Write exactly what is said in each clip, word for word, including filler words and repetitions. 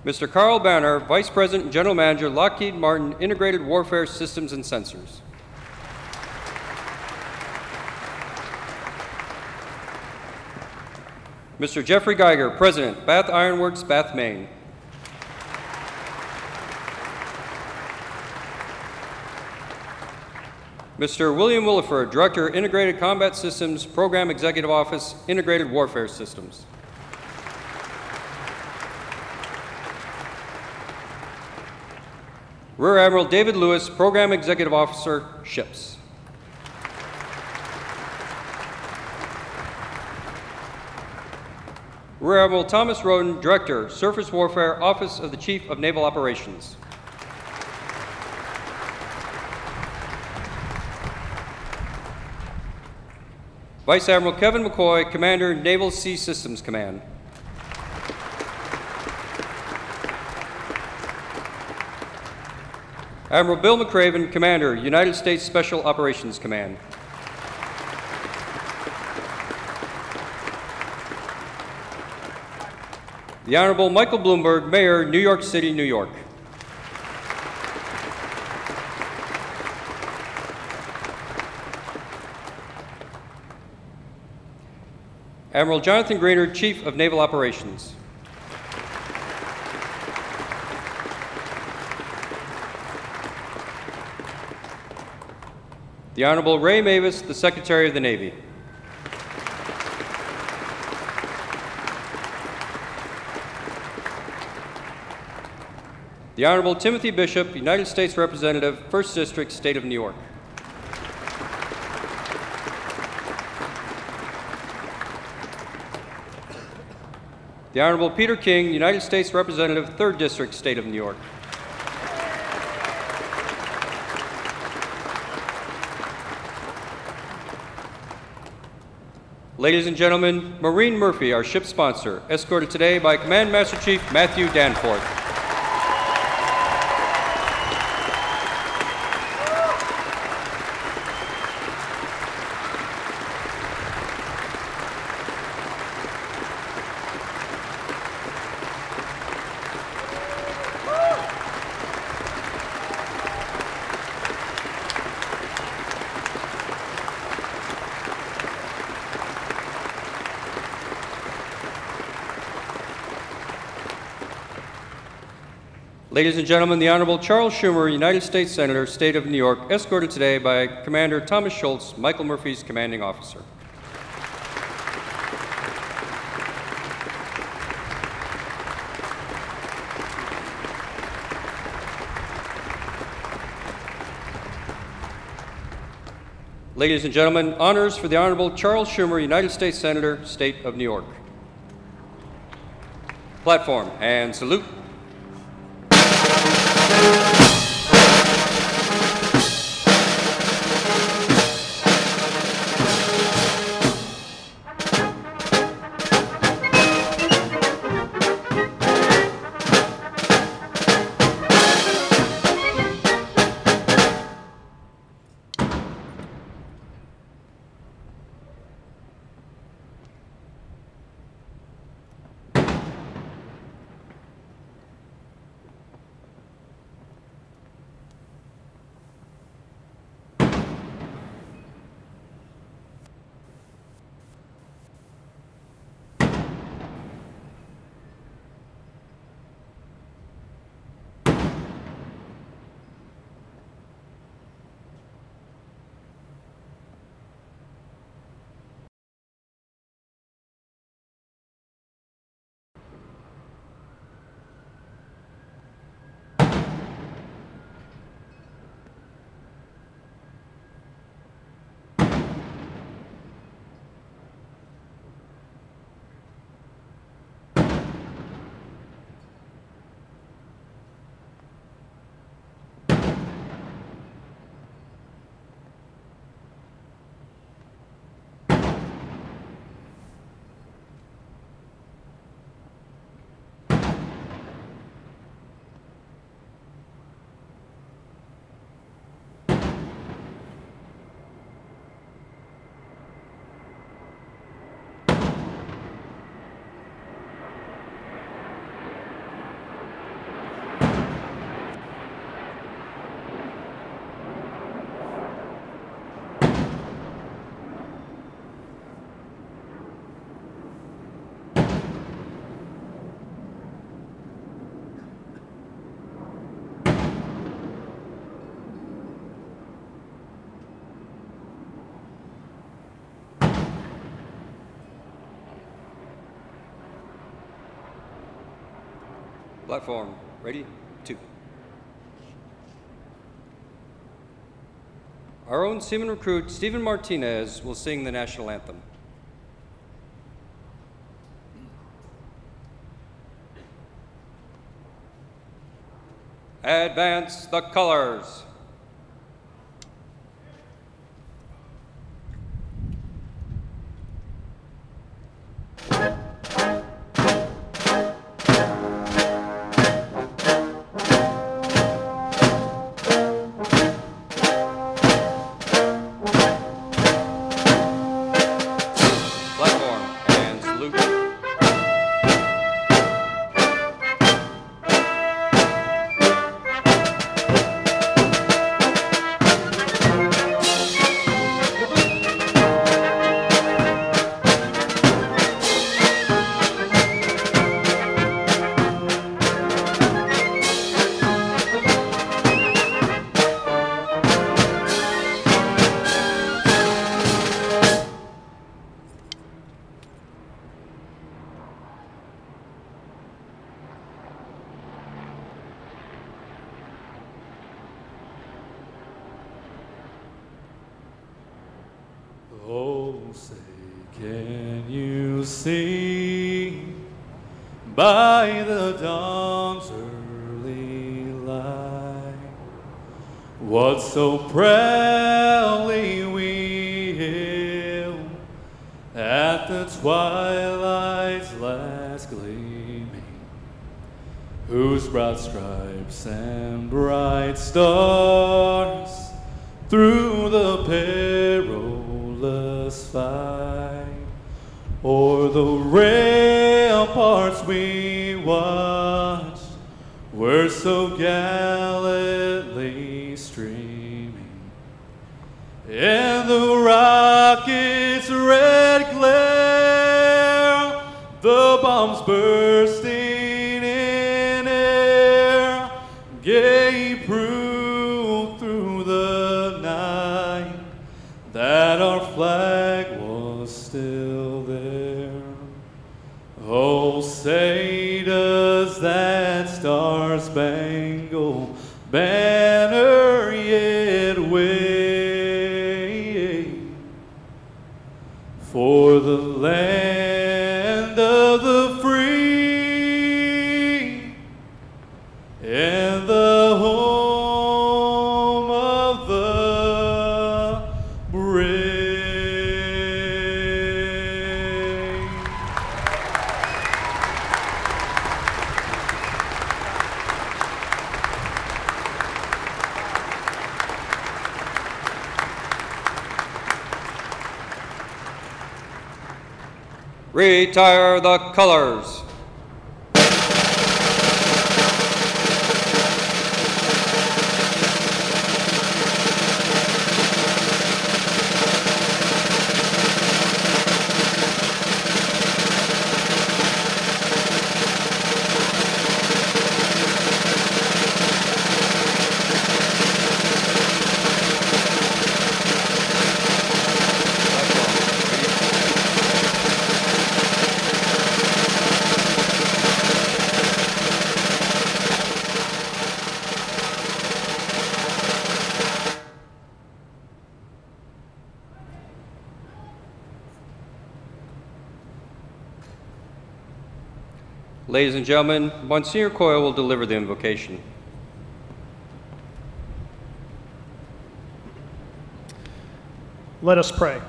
Mister Carl Banner, Vice President and General Manager, Lockheed Martin Integrated Warfare Systems and Sensors. Mister Jeffrey Geiger, President, Bath Iron Works, Bath, Maine. Mister William Williford, Director, Integrated Combat Systems, Program Executive Office, Integrated Warfare Systems. Rear Admiral David Lewis, Program Executive Officer, Ships. Rear Admiral Thomas Roden, Director, Surface Warfare, Office of the Chief of Naval Operations. Vice Admiral Kevin McCoy, Commander, Naval Sea Systems Command. Admiral Bill McCraven, Commander, United States Special Operations Command. The Honorable Michael Bloomberg, Mayor, New York City, New York. Admiral Jonathan Greener, Chief of Naval Operations. The Honorable Ray Mavis, the Secretary of the Navy. The Honorable Timothy Bishop, United States Representative, First District, State of New York. The Honorable Peter King, United States Representative, Third District, State of New York. Ladies and gentlemen, Maureen Murphy, our ship sponsor, escorted today by Command Master Chief Matthew Danforth. Ladies and gentlemen, the Honorable Charles Schumer, United States Senator, State of New York, escorted today by Commander Thomas Schultz, Michael Murphy's commanding officer. Ladies and gentlemen, honors for the Honorable Charles Schumer, United States Senator, State of New York. Platform and salute. Platform, ready, two. Our own seaman recruit, Stephen Martinez, will sing the national anthem. Advance the colors. Oh, say, can you see by the dawn's early light what so proudly we hailed at the twilight's last gleaming, whose broad stripes and bright stars through the perilous fight o'er the ramparts we watched were so gallantly streaming, and the rocket's red glare, the bombs bursting in air, gave proof through the night that our flag was still there. Oh, say does that star-spangled banner yet wave for the land of the free and the home of the brave. Retire the colors. Ladies and gentlemen, Monsignor Coyle will deliver the invocation. Let us pray.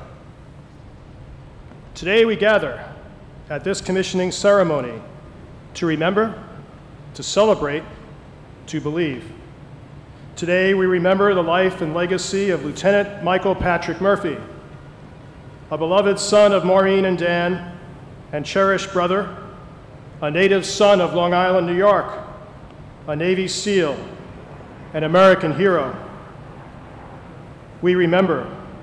Today we gather at this commissioning ceremony to remember, to celebrate, to believe. Today we remember the life and legacy of Lieutenant Michael Patrick Murphy, a beloved son of Maureen and Dan, and cherished brother, a native son of Long Island, New York, a Navy SEAL, an American hero. We remember.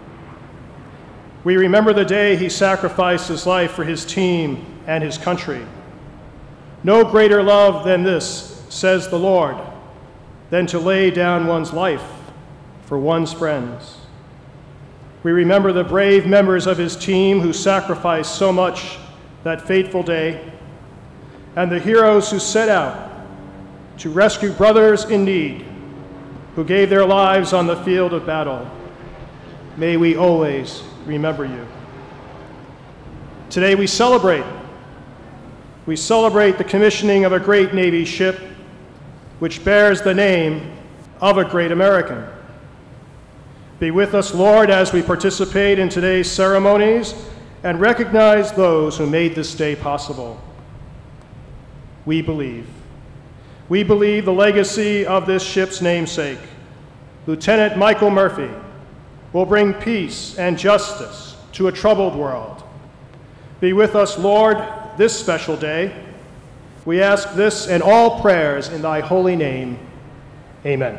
We remember the day he sacrificed his life for his team and his country. No greater love than this, says the Lord, than to lay down one's life for one's friends. We remember the brave members of his team who sacrificed so much that fateful day, and the heroes who set out to rescue brothers in need who gave their lives on the field of battle. May we always remember you. Today we celebrate. We celebrate the commissioning of a great Navy ship which bears the name of a great American. Be with us, Lord, as we participate in today's ceremonies and recognize those who made this day possible. We believe. We believe the legacy of this ship's namesake, Lieutenant Michael Murphy, will bring peace and justice to a troubled world. Be with us, Lord, this special day. We ask this and all prayers in thy holy name. Amen.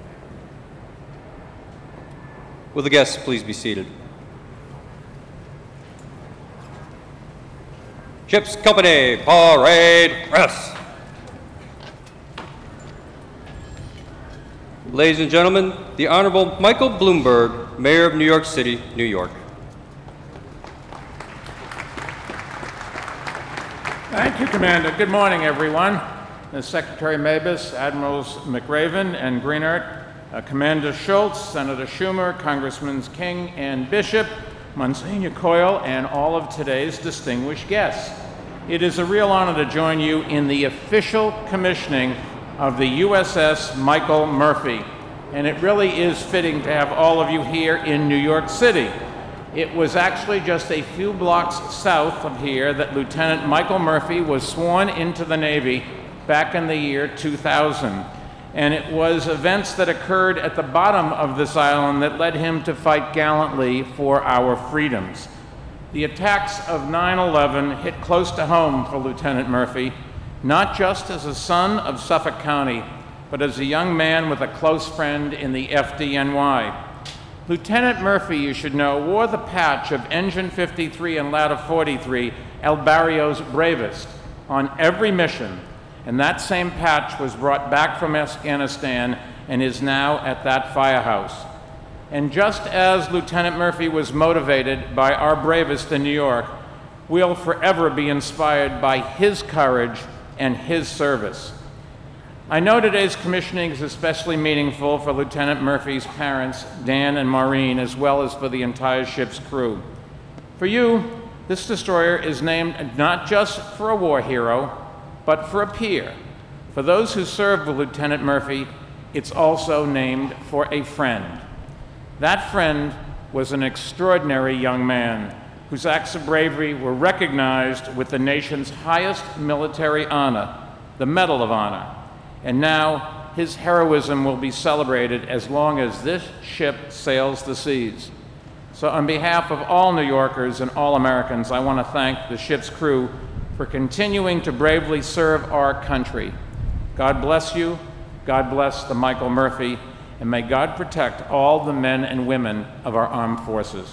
Will the guests please be seated? Ship's company, parade, rest. Ladies and gentlemen, the Honorable Michael Bloomberg, Mayor of New York City, New York. Thank you, Commander. Good morning, everyone. As Secretary Mabus, Admirals McRaven and Greenert, uh, Commander Schultz, Senator Schumer, Congressmen King and Bishop, Monsignor Coyle, and all of today's distinguished guests. It is a real honor to join you in the official commissioning of the U S S Michael Murphy, and it really is fitting to have all of you here in New York City. It was actually just a few blocks south of here that Lieutenant Michael Murphy was sworn into the Navy back in the year two thousand. And it was events that occurred at the bottom of this island that led him to fight gallantly for our freedoms. The attacks of nine eleven hit close to home for Lieutenant Murphy, not just as a son of Suffolk County, but as a young man with a close friend in the F D N Y. Lieutenant Murphy, you should know, wore the patch of Engine fifty-three and Ladder forty-three, El Barrio's bravest, on every mission, and that same patch was brought back from Afghanistan and is now at that firehouse. And just as Lieutenant Murphy was motivated by our bravest in New York, we'll forever be inspired by his courage and his service. I know today's commissioning is especially meaningful for Lieutenant Murphy's parents, Dan and Maureen, as well as for the entire ship's crew. For you, this destroyer is named not just for a war hero, but for a peer. For those who served with Lieutenant Murphy, it's also named for a friend. That friend was an extraordinary young man whose acts of bravery were recognized with the nation's highest military honor, the Medal of Honor. And now his heroism will be celebrated as long as this ship sails the seas. So on behalf of all New Yorkers and all Americans, I want to thank the ship's crew for continuing to bravely serve our country. God bless you, God bless the Michael Murphy, and may God protect all the men and women of our armed forces.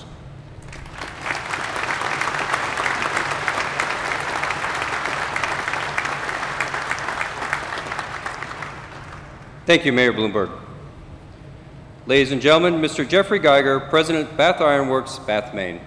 Thank you, Mayor Bloomberg. Ladies and gentlemen, Mister Jeffrey Geiger, President, Bath Iron Works, Bath, Maine.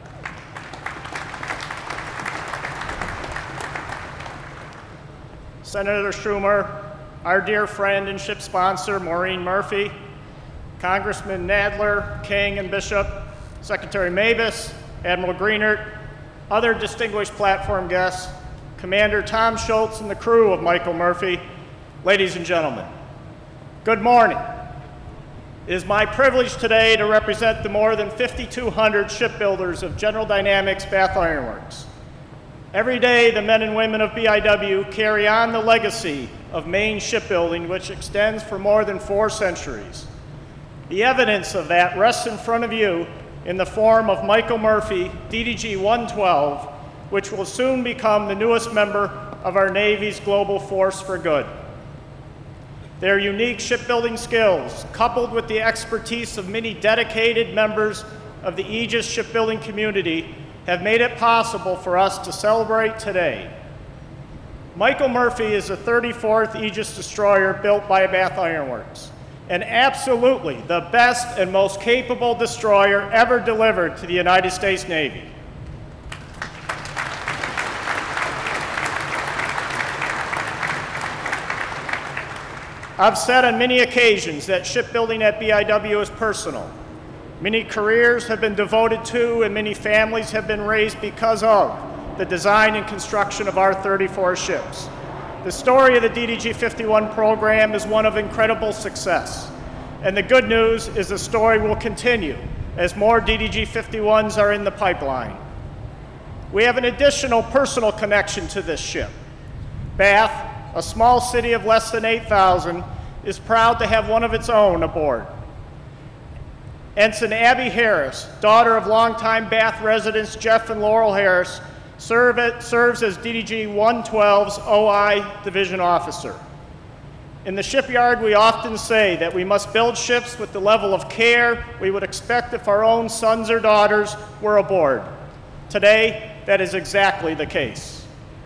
Senator Schumer, our dear friend and ship sponsor, Maureen Murphy, Congressman Nadler, King, and Bishop, Secretary Mabus, Admiral Greenert, other distinguished platform guests, Commander Tom Schultz and the crew of Michael Murphy, ladies and gentlemen. Good morning. It is my privilege today to represent the more than fifty-two hundred shipbuilders of General Dynamics Bath Iron Works. Every day, the men and women of B I W carry on the legacy of Maine shipbuilding, which extends for more than four centuries. The evidence of that rests in front of you in the form of Michael Murphy, D D G one twelve, which will soon become the newest member of our Navy's Global Force for Good. Their unique shipbuilding skills, coupled with the expertise of many dedicated members of the Aegis shipbuilding community, have made it possible for us to celebrate today. Michael Murphy is the thirty-fourth Aegis destroyer built by Bath Iron Works, and absolutely the best and most capable destroyer ever delivered to the United States Navy. I've said on many occasions that shipbuilding at B I W is personal. Many careers have been devoted to and many families have been raised because of the design and construction of our thirty-four ships. The story of the D D G fifty-one program is one of incredible success. And the good news is the story will continue as more D D G fifty-ones are in the pipeline. We have an additional personal connection to this ship. Bath, a small city of less than eight thousand, is proud to have one of its own aboard. Ensign Abby Harris, daughter of longtime Bath residents Jeff and Laurel Harris, serve at, serves as D D G one twelve's O I Division Officer. In the shipyard, we often say that we must build ships with the level of care we would expect if our own sons or daughters were aboard. Today, that is exactly the case.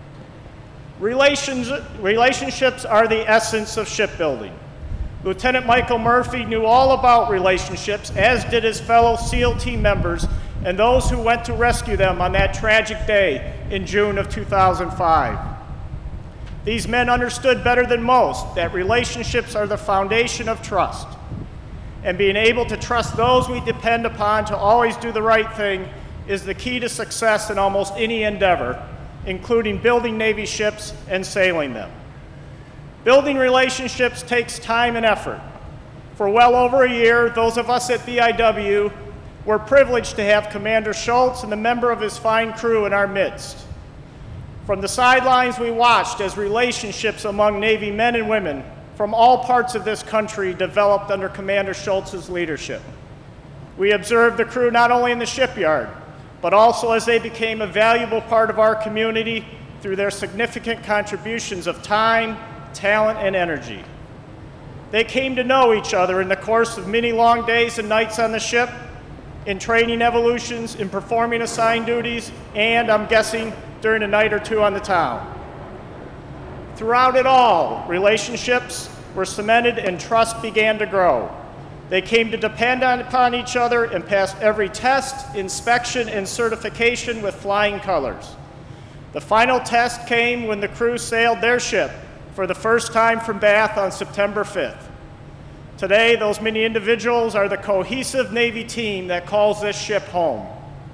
Relations, relationships are the essence of shipbuilding. Lieutenant Michael Murphy knew all about relationships, as did his fellow SEAL team members and those who went to rescue them on that tragic day in June of two thousand five. These men understood better than most that relationships are the foundation of trust, and being able to trust those we depend upon to always do the right thing is the key to success in almost any endeavor, including building Navy ships and sailing them. Building relationships takes time and effort. For well over a year, those of us at B I W were privileged to have Commander Schultz and a member of his fine crew in our midst. From the sidelines, we watched as relationships among Navy men and women from all parts of this country developed under Commander Schultz's leadership. We observed the crew not only in the shipyard, but also as they became a valuable part of our community through their significant contributions of time, talent, and energy. They came to know each other in the course of many long days and nights on the ship, in training evolutions, in performing assigned duties, and, I'm guessing, during a night or two on the town. Throughout it all, relationships were cemented and trust began to grow. They came to depend on, upon each other and passed every test, inspection, and certification with flying colors. The final test came when the crew sailed their ship for the first time from Bath on September fifth. Today, those many individuals are the cohesive Navy team that calls this ship home.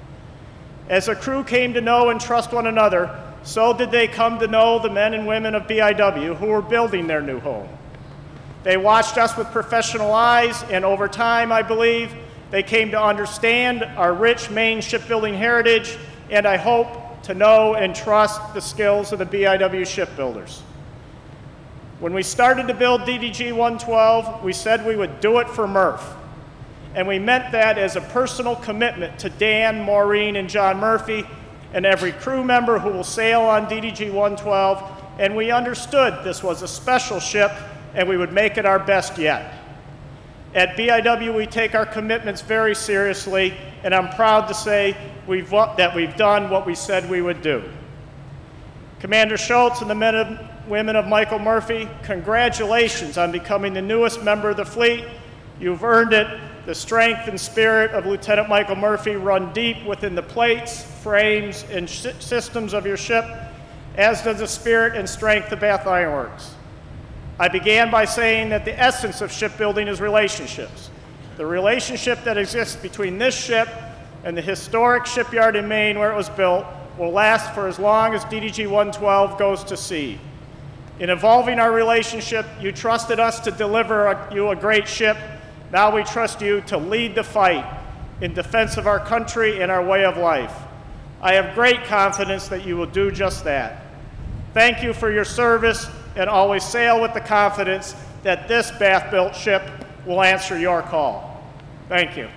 As the crew came to know and trust one another, so did they come to know the men and women of B I W who were building their new home. They watched us with professional eyes, and over time, I believe, they came to understand our rich Maine shipbuilding heritage, and I hope to know and trust the skills of the B I W shipbuilders. When we started to build D D G one twelve, we said we would do it for Murph. And we meant that as a personal commitment to Dan, Maureen, and John Murphy, and every crew member who will sail on D D G one twelve, and we understood this was a special ship, and we would make it our best yet. At B I W, we take our commitments very seriously, and I'm proud to say we've, that we've done what we said we would do. Commander Schultz and the men and women of Michael Murphy, congratulations on becoming the newest member of the fleet. You've earned it. The strength and spirit of Lieutenant Michael Murphy run deep within the plates, frames, and sh systems of your ship, as does the spirit and strength of Bath Iron Works. I began by saying that the essence of shipbuilding is relationships. The relationship that exists between this ship and the historic shipyard in Maine where it was built will last for as long as D D G one twelve goes to sea. In evolving our relationship, you trusted us to deliver a, you a great ship. Now we trust you to lead the fight in defense of our country and our way of life. I have great confidence that you will do just that. Thank you for your service, and always sail with the confidence that this Bath-built ship will answer your call. Thank you.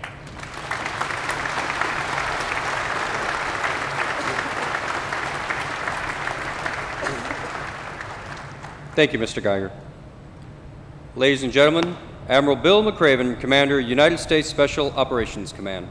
Thank you, Mister Geiger. Ladies and gentlemen, Admiral Bill McRaven, Commander, United States Special Operations Command.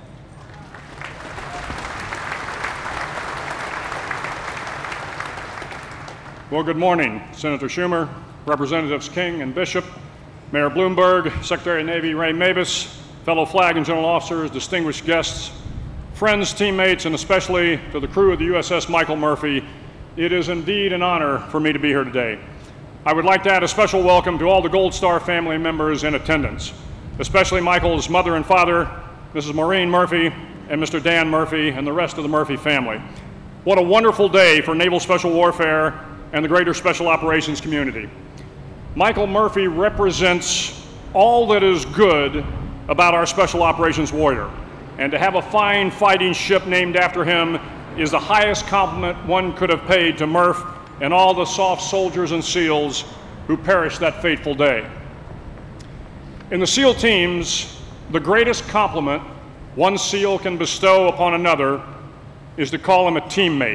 Well, good morning, Senator Schumer, Representatives King and Bishop, Mayor Bloomberg, Secretary of Navy Ray Mabus, fellow flag and general officers, distinguished guests, friends, teammates, and especially to the crew of the U S S Michael Murphy. It is indeed an honor for me to be here today. I would like to add a special welcome to all the Gold Star family members in attendance, especially Michael's mother and father, Missus Maureen Murphy, and Mister Dan Murphy, and the rest of the Murphy family. What a wonderful day for Naval Special Warfare and the greater Special Operations community. Michael Murphy represents all that is good about our Special Operations warrior, and to have a fine fighting ship named after him is the highest compliment one could have paid to Murph and all the soft soldiers and SEALs who perished that fateful day. In the SEAL teams, the greatest compliment one SEAL can bestow upon another is to call him a teammate.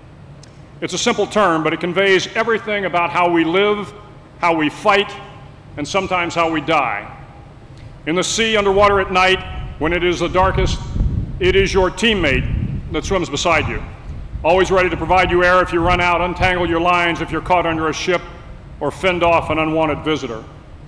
It's a simple term, but it conveys everything about how we live, how we fight, and sometimes how we die. In the sea, underwater at night, when it is the darkest, it is your teammate that swims beside you, always ready to provide you air if you run out, untangle your lines if you're caught under a ship, or fend off an unwanted visitor.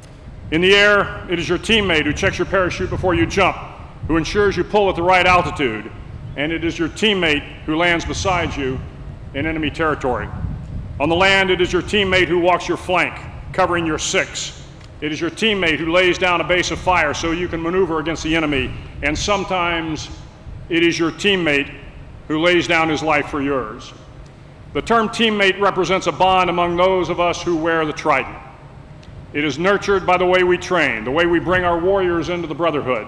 In the air, it is your teammate who checks your parachute before you jump, who ensures you pull at the right altitude, and it is your teammate who lands beside you in enemy territory. On the land, it is your teammate who walks your flank, covering your six. It is your teammate who lays down a base of fire so you can maneuver against the enemy, and sometimes it is your teammate who lays down his life for yours. The term teammate represents a bond among those of us who wear the trident. It is nurtured by the way we train, the way we bring our warriors into the brotherhood.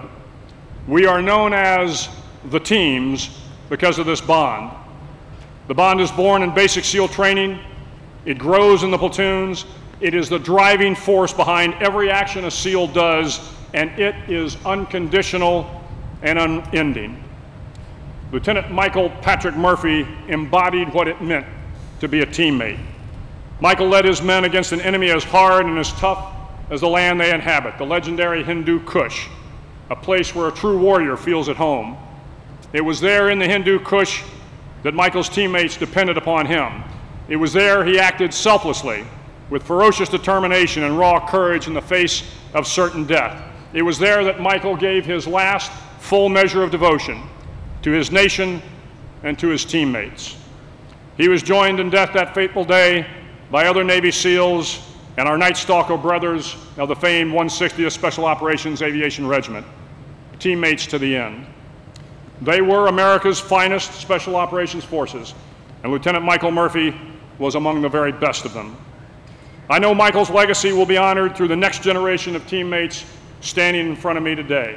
We are known as the teams because of this bond. The bond is born in basic SEAL training. It grows in the platoons. It is the driving force behind every action a SEAL does, and it is unconditional and unending. Lieutenant Michael Patrick Murphy embodied what it meant to be a teammate. Michael led his men against an enemy as hard and as tough as the land they inhabit, the legendary Hindu Kush, a place where a true warrior feels at home. It was there in the Hindu Kush that Michael's teammates depended upon him. It was there he acted selflessly, with ferocious determination and raw courage in the face of certain death. It was there that Michael gave his last full measure of devotion to his nation and to his teammates. He was joined in death that fateful day by other Navy SEALs and our Night Stalker brothers of the famed one sixtieth Special Operations Aviation Regiment, teammates to the end. They were America's finest Special Operations forces, and Lieutenant Michael Murphy was among the very best of them. I know Michael's legacy will be honored through the next generation of teammates standing in front of me today.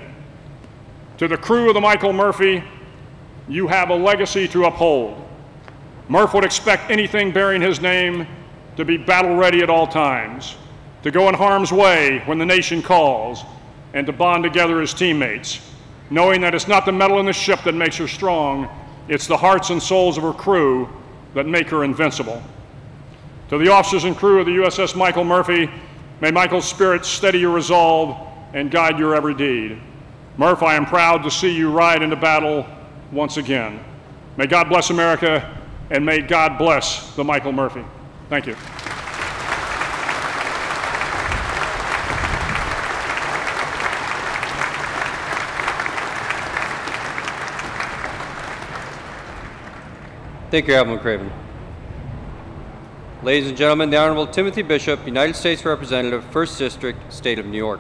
To the crew of the Michael Murphy, you have a legacy to uphold. Murph would expect anything bearing his name to be battle ready at all times, to go in harm's way when the nation calls, and to bond together as teammates, knowing that it's not the metal in the ship that makes her strong, it's the hearts and souls of her crew that make her invincible. To the officers and crew of the U S S Michael Murphy, may Michael's spirit steady your resolve and guide your every deed. Murph, I am proud to see you ride into battle once again. May God bless America, and may God bless the Michael Murphy. Thank you. Thank you, Admiral McRaven. Ladies and gentlemen, the Honorable Timothy Bishop, United States Representative, First District, State of New York.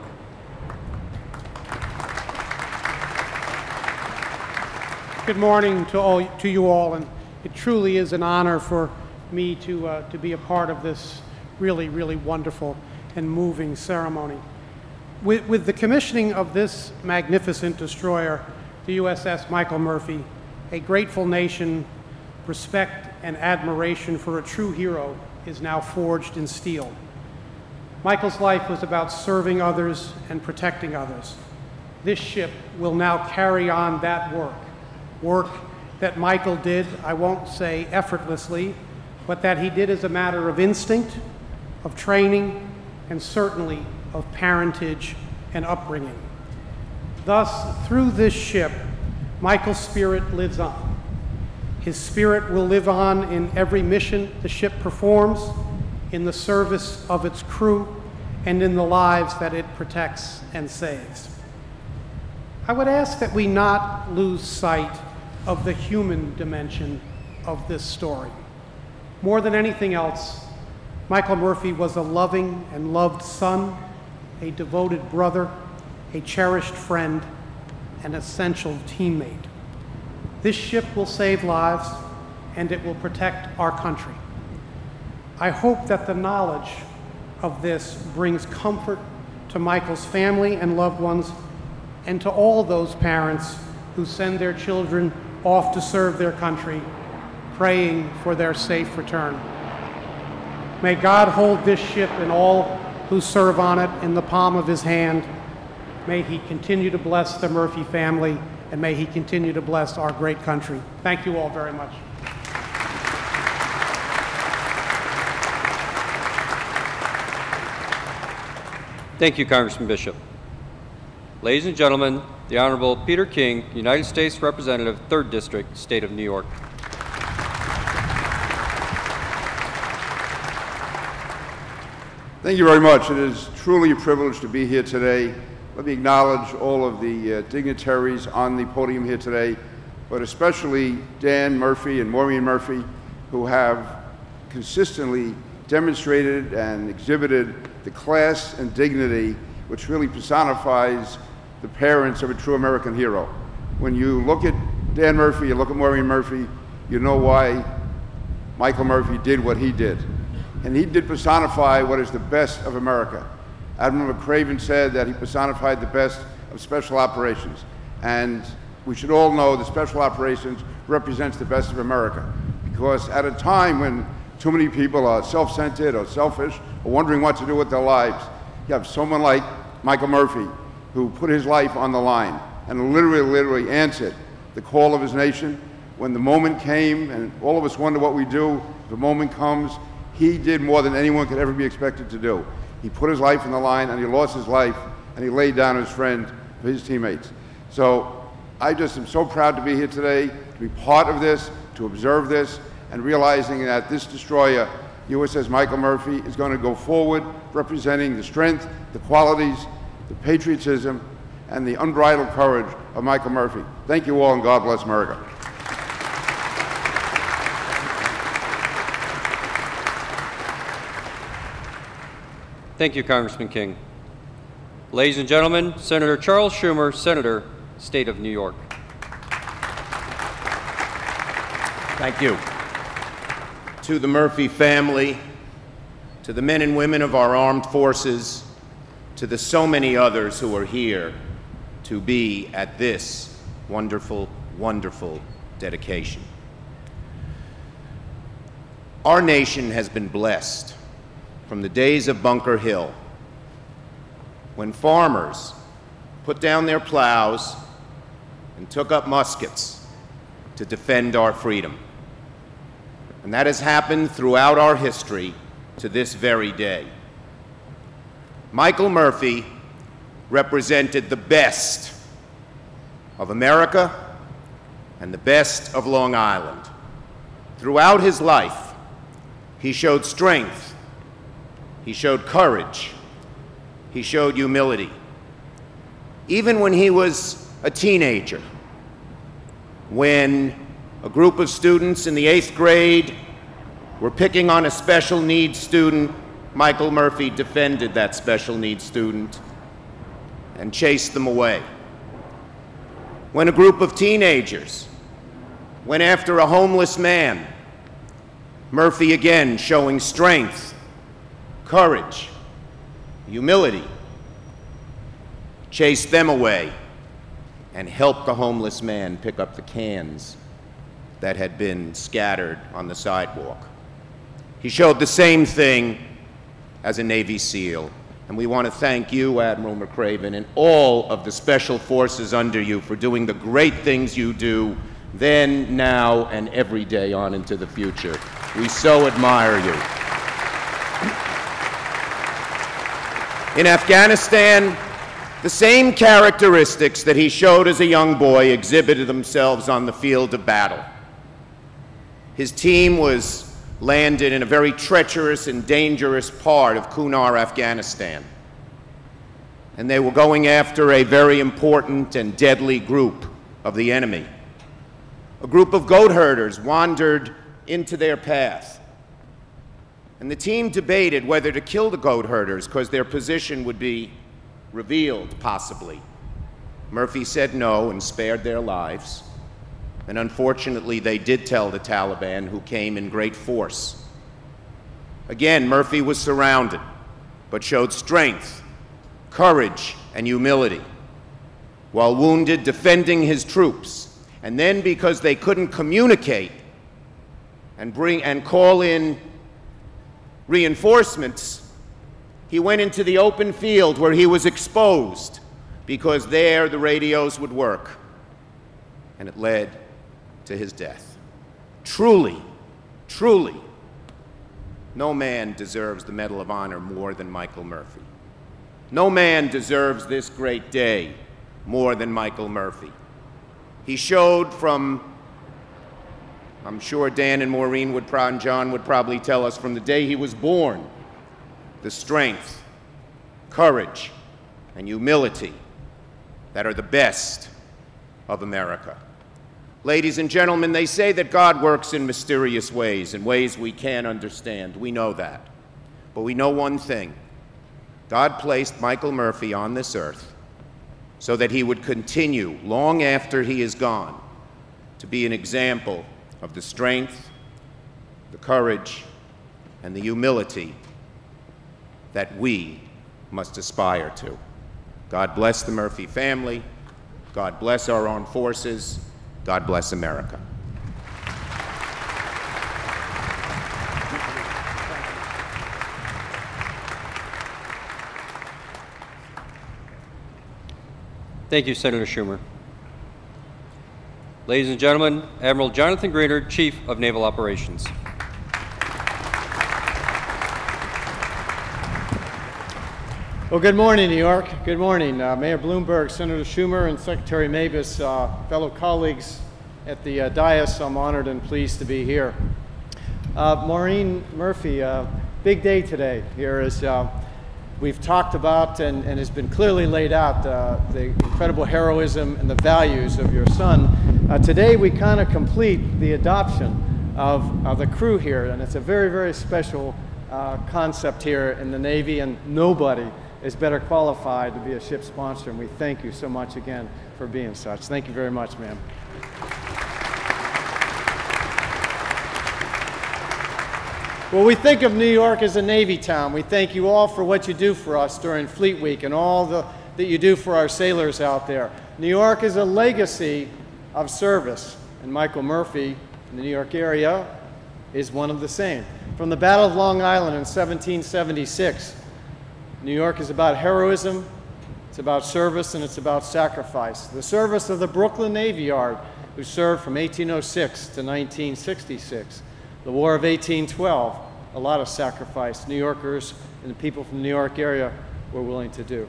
Good morning to all, to you all, and it truly is an honor for me to uh, to be a part of this really, really wonderful and moving ceremony. With, with the commissioning of this magnificent destroyer, the U S S Michael Murphy, a grateful nation, respect and admiration for a true hero is now forged in steel. Michael's life was about serving others and protecting others. This ship will now carry on that work, work that Michael did, I won't say effortlessly, but that he did as a matter of instinct, of training, and certainly of parentage and upbringing. Thus, through this ship, Michael's spirit lives on. His spirit will live on in every mission the ship performs, in the service of its crew, and in the lives that it protects and saves. I would ask that we not lose sight of the human dimension of this story. More than anything else, Michael Murphy was a loving and loved son, a devoted brother, a cherished friend, an essential teammate. This ship will save lives, and it will protect our country. I hope that the knowledge of this brings comfort to Michael's family and loved ones, and to all those parents who send their children off to serve their country, praying for their safe return. May God hold this ship and all who serve on it in the palm of his hand. May he continue to bless the Murphy family, and may he continue to bless our great country. Thank you all very much. Thank you, Congressman Bishop. Ladies and gentlemen, the Honorable Peter King, United States Representative, third District, State of New York. Thank you very much. It is truly a privilege to be here today. Let me acknowledge all of the uh, dignitaries on the podium here today, but especially Dan Murphy and Maureen Murphy, who have consistently demonstrated and exhibited the class and dignity which really personifies the parents of a true American hero. When you look at Dan Murphy, you look at Maureen Murphy, you know why Michael Murphy did what he did. And he did personify what is the best of America. Admiral McRaven said that he personified the best of special operations. And we should all know that special operations represents the best of America. Because at a time when too many people are self-centered or selfish or wondering what to do with their lives, you have someone like Michael Murphy who put his life on the line and literally, literally answered the call of his nation. When the moment came, and all of us wonder what we do, the moment comes, he did more than anyone could ever be expected to do. He put his life on the line, and he lost his life, and he laid down his friend for his teammates. So I just am so proud to be here today, to be part of this, to observe this, and realizing that this destroyer, U S S Michael Murphy, is going to go forward representing the strength, the qualities, the patriotism, and the unbridled courage of Michael Murphy. Thank you all, and God bless America. Thank you, Congressman King. Ladies and gentlemen, Senator Charles Schumer, Senator, State of New York. Thank you. To the Murphy family, to the men and women of our armed forces, to the so many others who are here to be at this wonderful, wonderful dedication. Our nation has been blessed from the days of Bunker Hill, when farmers put down their plows and took up muskets to defend our freedom. And that has happened throughout our history to this very day. Michael Murphy represented the best of America and the best of Long Island. Throughout his life, he showed strength, he showed courage, he showed humility. Even when he was a teenager, when a group of students in the eighth grade were picking on a special needs student, Michael Murphy defended that special needs student and chased them away. When a group of teenagers went after a homeless man, Murphy again showing strength, courage, humility, chased them away and helped the homeless man pick up the cans that had been scattered on the sidewalk. He showed the same thing as a Navy SEAL. And we want to thank you, Admiral McRaven, and all of the special forces under you for doing the great things you do then, now, and every day on into the future. We so admire you. In Afghanistan, the same characteristics that he showed as a young boy exhibited themselves on the field of battle. His team was landed in a very treacherous and dangerous part of Kunar, Afghanistan. And they were going after a very important and deadly group of the enemy. A group of goat herders wandered into their path. And the team debated whether to kill the goat herders because their position would be revealed, possibly. Murphy said no and spared their lives. And unfortunately, they did tell the Taliban, who came in great force. Again, Murphy was surrounded, but showed strength, courage, and humility, while wounded, defending his troops. And then, because they couldn't communicate and bring and call in reinforcements, he went into the open field where he was exposed, because there the radios would work, and it led to his death. Truly, truly, no man deserves the Medal of Honor more than Michael Murphy. No man deserves this great day more than Michael Murphy. He showed from, I'm sure Dan and Maureen would pro- and John would probably tell us, from the day he was born, the strength, courage, and humility that are the best of America. Ladies and gentlemen, they say that God works in mysterious ways, in ways we can't understand. We know that. But we know one thing. God placed Michael Murphy on this earth so that he would continue, long after he is gone, to be an example of the strength, the courage, and the humility that we must aspire to. God bless the Murphy family. God bless our armed forces. God bless America. Thank you, Senator Schumer. Ladies and gentlemen, Admiral Jonathan Greenert, Chief of Naval Operations. Well, good morning, New York. Good morning, uh, Mayor Bloomberg, Senator Schumer, and Secretary Mabus, uh, fellow colleagues at the uh, dais. I'm honored and pleased to be here. Uh, Maureen Murphy, uh, big day today here as uh, we've talked about and, and has been clearly laid out uh, the incredible heroism and the values of your son. Uh, today we kind of complete the adoption of, of the crew here, and it's a very, very special uh, concept here in the Navy, and nobody is better qualified to be a ship sponsor, and we thank you so much again for being such. Thank you very much, ma'am. Well, we think of New York as a Navy town. We thank you all for what you do for us during Fleet Week and all the, that you do for our sailors out there. New York is a legacy of service, and Michael Murphy in the New York area is one of the same. From the Battle of Long Island in seventeen seventy-six, New York is about heroism, it's about service, and it's about sacrifice. The service of the Brooklyn Navy Yard, who served from eighteen oh six to nineteen sixty-six. The War of eighteen twelve, a lot of sacrifice New Yorkers and the people from the New York area were willing to do.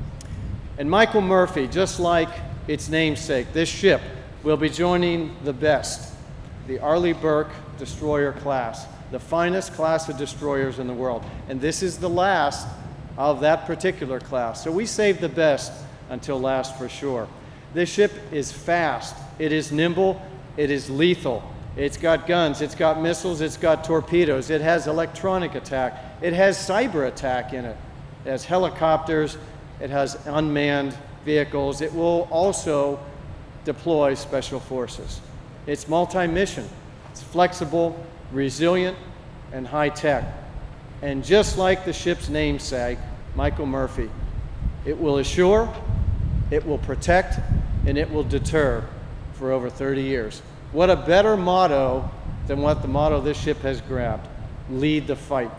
And Michael Murphy, just like its namesake, this ship will be joining the best, the Arleigh Burke destroyer class, the finest class of destroyers in the world. And this is the last of that particular class. So we saved the best until last for sure. This ship is fast, it is nimble, it is lethal. It's got guns, it's got missiles, it's got torpedoes, it has electronic attack, it has cyber attack in it. It has helicopters, it has unmanned vehicles. It will also deploy special forces. It's multi-mission, it's flexible, resilient, and high-tech. And just like the ship's namesake, Michael Murphy, it will assure, it will protect, and it will deter for over thirty years. What a better motto than what the motto this ship has grabbed, lead the fight.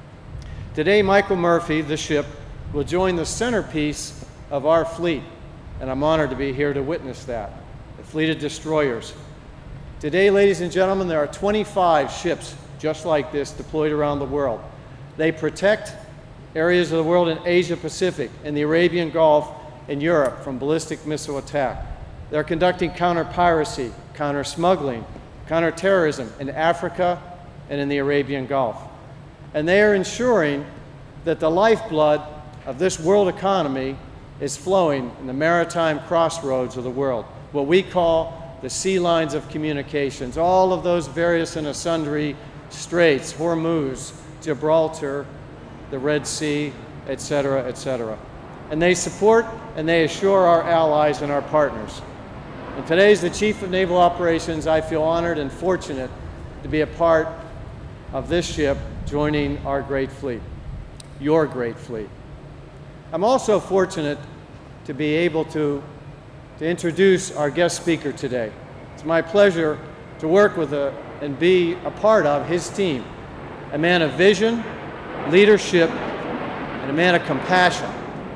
Today, Michael Murphy, the ship, will join the centerpiece of our fleet, and I'm honored to be here to witness that, the fleet of destroyers. Today, ladies and gentlemen, there are twenty-five ships just like this deployed around the world. They protect areas of the world in Asia Pacific, in the Arabian Gulf, and Europe from ballistic missile attack. They're conducting counter-piracy, counter-smuggling, counter-terrorism in Africa and in the Arabian Gulf. And they are ensuring that the lifeblood of this world economy is flowing in the maritime crossroads of the world, what we call the sea lines of communications, all of those various and sundry straits, Hormuz, Gibraltar, the Red Sea, et cetera, et cetera. And they support and they assure our allies and our partners. And today, as the Chief of Naval Operations, I feel honored and fortunate to be a part of this ship joining our great fleet, your great fleet. I'm also fortunate to be able to, to introduce our guest speaker today. It's my pleasure to work with a, and be a part of his team, a man of vision, leadership, and a man of compassion.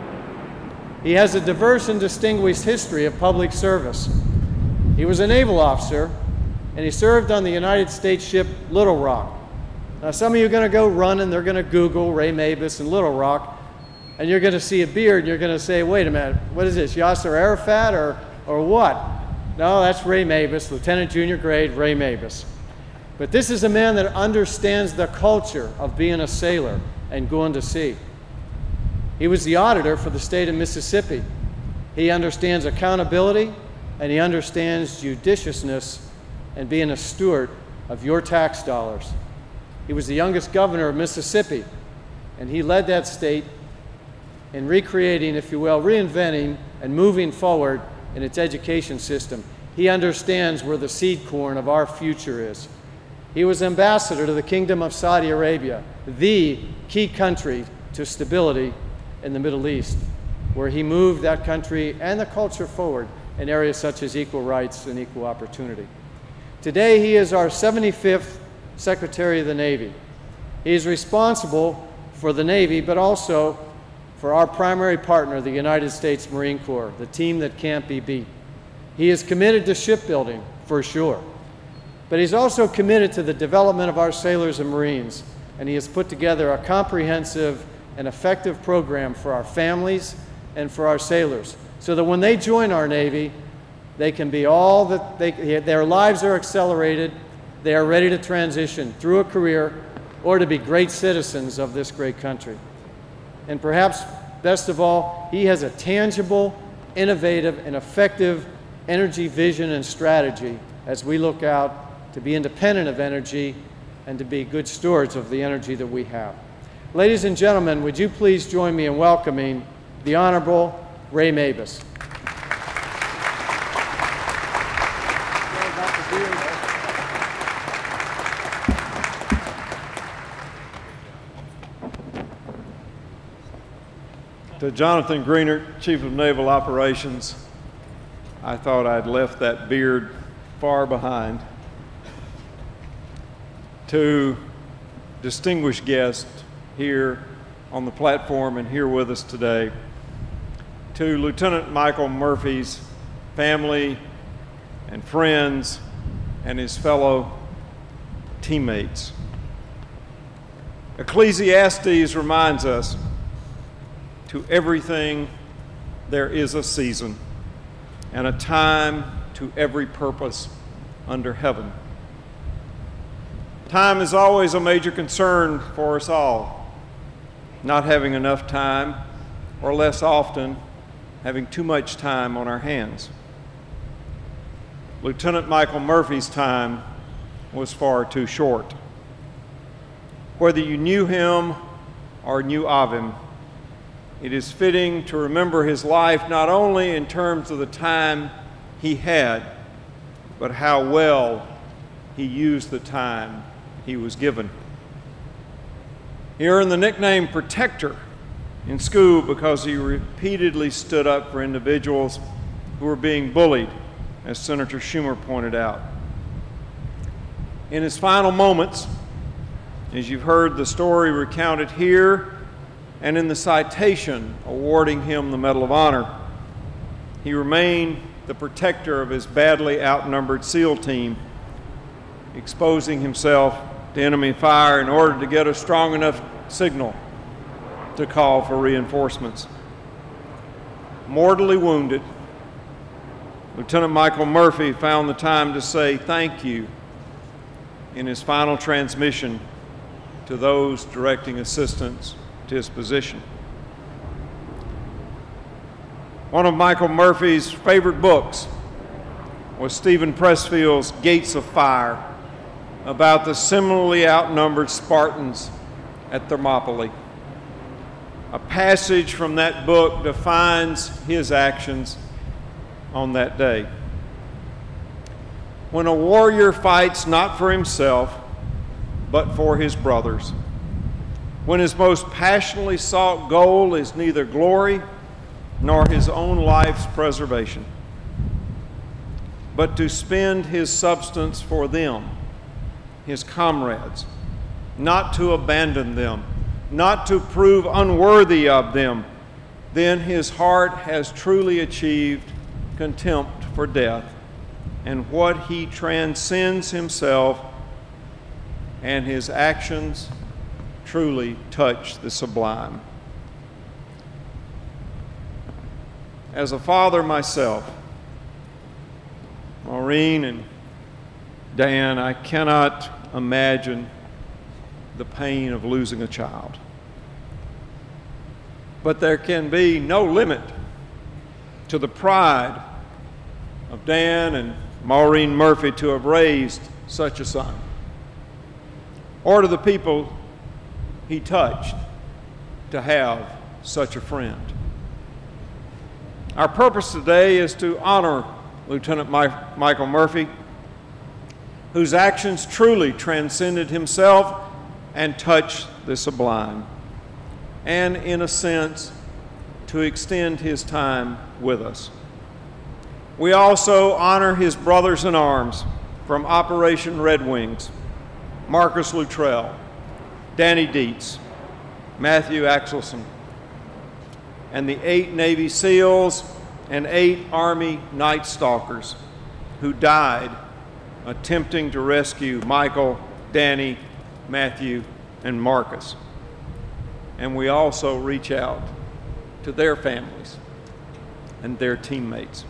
He has a diverse and distinguished history of public service. He was a naval officer, and he served on the United States ship Little Rock. Now, some of you are going to go run and they're going to Google Ray Mabus and Little Rock, and you're going to see a beard and you're going to say, wait a minute, what is this, Yasser Arafat or, or what? No, that's Ray Mabus, Lieutenant Junior Grade Ray Mabus. But this is a man that understands the culture of being a sailor and going to sea. He was the auditor for the state of Mississippi. He understands accountability and he understands judiciousness and being a steward of your tax dollars. He was the youngest governor of Mississippi, and he led that state in recreating, if you will, reinventing and moving forward in its education system. He understands where the seed corn of our future is. He was ambassador to the Kingdom of Saudi Arabia, the key country to stability in the Middle East, where he moved that country and the culture forward in areas such as equal rights and equal opportunity. Today, he is our seventy-fifth Secretary of the Navy. He is responsible for the Navy, but also for our primary partner, the United States Marine Corps, the team that can't be beat. He is committed to shipbuilding, for sure, but he's also committed to the development of our sailors and Marines, and he has put together a comprehensive and effective program for our families and for our sailors, so that when they join our Navy, they can be all that they, their lives are accelerated, they are ready to transition through a career or to be great citizens of this great country. And perhaps best of all, he has a tangible, innovative, and effective energy vision and strategy as we look out to be independent of energy and to be good stewards of the energy that we have. Ladies and gentlemen, would you please join me in welcoming the Honorable Ray Mabus. To Jonathan Greenert, Chief of Naval Operations, I thought I'd left that beard far behind. To distinguished guests here on the platform and here with us today, to Lieutenant Michael Murphy's family and friends and his fellow teammates. Ecclesiastes reminds us, to everything there is a season and a time to every purpose under heaven. Time is always a major concern for us all. Not having enough time, or less often, having too much time on our hands. Lieutenant Michael Murphy's time was far too short. Whether you knew him or knew of him, it is fitting to remember his life not only in terms of the time he had, but how well he used the time he was given. He earned the nickname Protector in school because he repeatedly stood up for individuals who were being bullied, as Senator Schumer pointed out. In his final moments, as you've heard the story recounted here and in the citation awarding him the Medal of Honor, he remained the protector of his badly outnumbered SEAL team, exposing himself to enemy fire in order to get a strong enough signal to call for reinforcements. Mortally wounded, Lieutenant Michael Murphy found the time to say thank you in his final transmission to those directing assistance to his position. One of Michael Murphy's favorite books was Stephen Pressfield's Gates of Fire, about the similarly outnumbered Spartans at Thermopylae. A passage from that book defines his actions on that day. When a warrior fights not for himself, but for his brothers. When his most passionately sought goal is neither glory nor his own life's preservation, but to spend his substance for them, his comrades, not to abandon them, not to prove unworthy of them, then his heart has truly achieved contempt for death, and what he transcends himself, and his actions truly touch the sublime. As a father myself, Maureen and Dan, I cannot imagine the pain of losing a child. But there can be no limit to the pride of Dan and Maureen Murphy to have raised such a son, or to the people he touched to have such a friend. Our purpose today is to honor Lieutenant Mi- Michael Murphy, whose actions truly transcended himself and touched the sublime, and in a sense, to extend his time with us. We also honor his brothers in arms from Operation Red Wings, Marcus Luttrell, Danny Dietz, Matthew Axelson, and the eight Navy SEALs and eight Army Night Stalkers who died attempting to rescue Michael, Danny, Matthew, and Marcus. And we also reach out to their families and their teammates.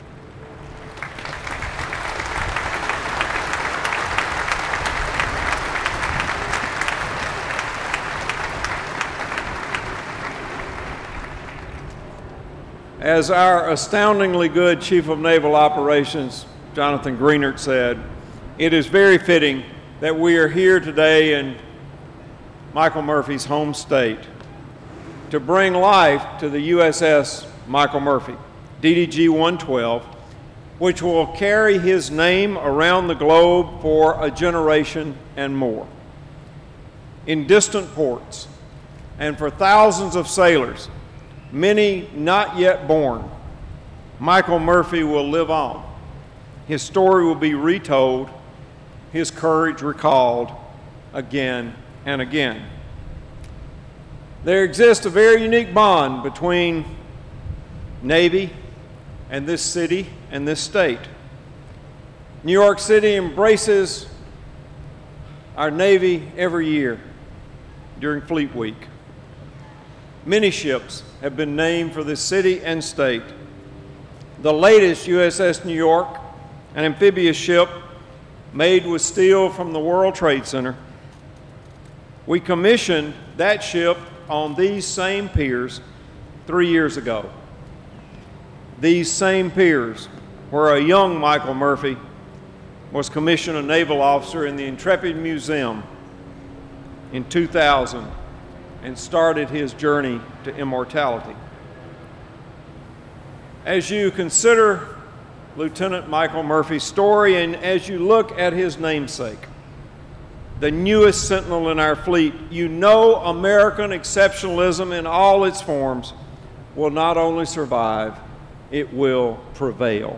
As our astoundingly good Chief of Naval Operations, Jonathan Greenert, said, it is very fitting that we are here today in Michael Murphy's home state to bring life to the U S S Michael Murphy, D D G one twelve, which will carry his name around the globe for a generation and more. In distant ports, and for thousands of sailors, many not yet born, Michael Murphy will live on. His story will be retold, his courage recalled again and again. There exists a very unique bond between Navy and this city and this state. New York City embraces our Navy every year during Fleet Week. Many ships have been named for this city and state. The latest U S S New York, an amphibious ship made with steel from the World Trade Center. We commissioned that ship on these same piers three years ago. These same piers where a young Michael Murphy was commissioned a naval officer in the Intrepid Museum in two thousand and started his journey to immortality. As you consider Lieutenant Michael Murphy's story and as you look at his namesake, the newest sentinel in our fleet, you know American exceptionalism in all its forms will not only survive, it will prevail.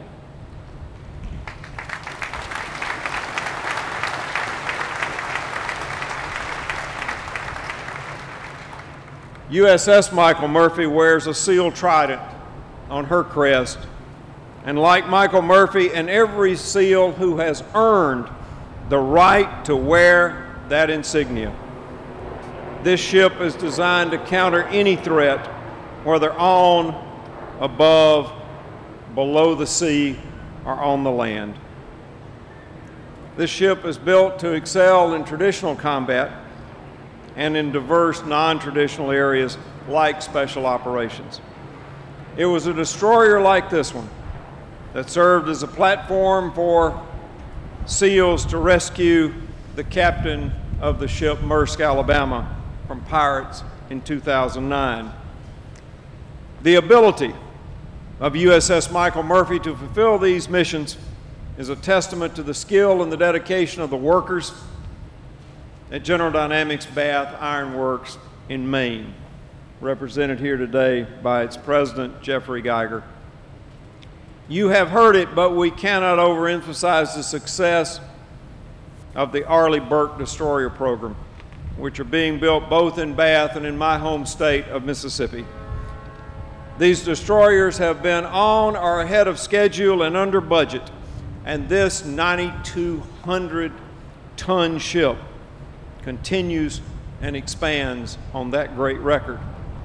U S S Michael Murphy wears a SEAL trident on her crest, and like Michael Murphy and every SEAL who has earned the right to wear that insignia, this ship is designed to counter any threat, whether on, above, below the sea, or on the land. This ship is built to excel in traditional combat and in diverse non-traditional areas like special operations. It was a destroyer like this one that served as a platform for SEALs to rescue the captain of the ship Maersk, Alabama, from pirates in two thousand nine. The ability of U S S Michael Murphy to fulfill these missions is a testament to the skill and the dedication of the workers at General Dynamics Bath Iron Works in Maine, represented here today by its president, Jeffrey Geiger. You have heard it, but we cannot overemphasize the success of the Arleigh Burke Destroyer Program, which are being built both in Bath and in my home state of Mississippi. These destroyers have been on or ahead of schedule and under budget, and this nine thousand two hundred ton ship continues and expands on that great record.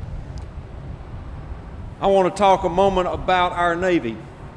I want to talk a moment about our Navy.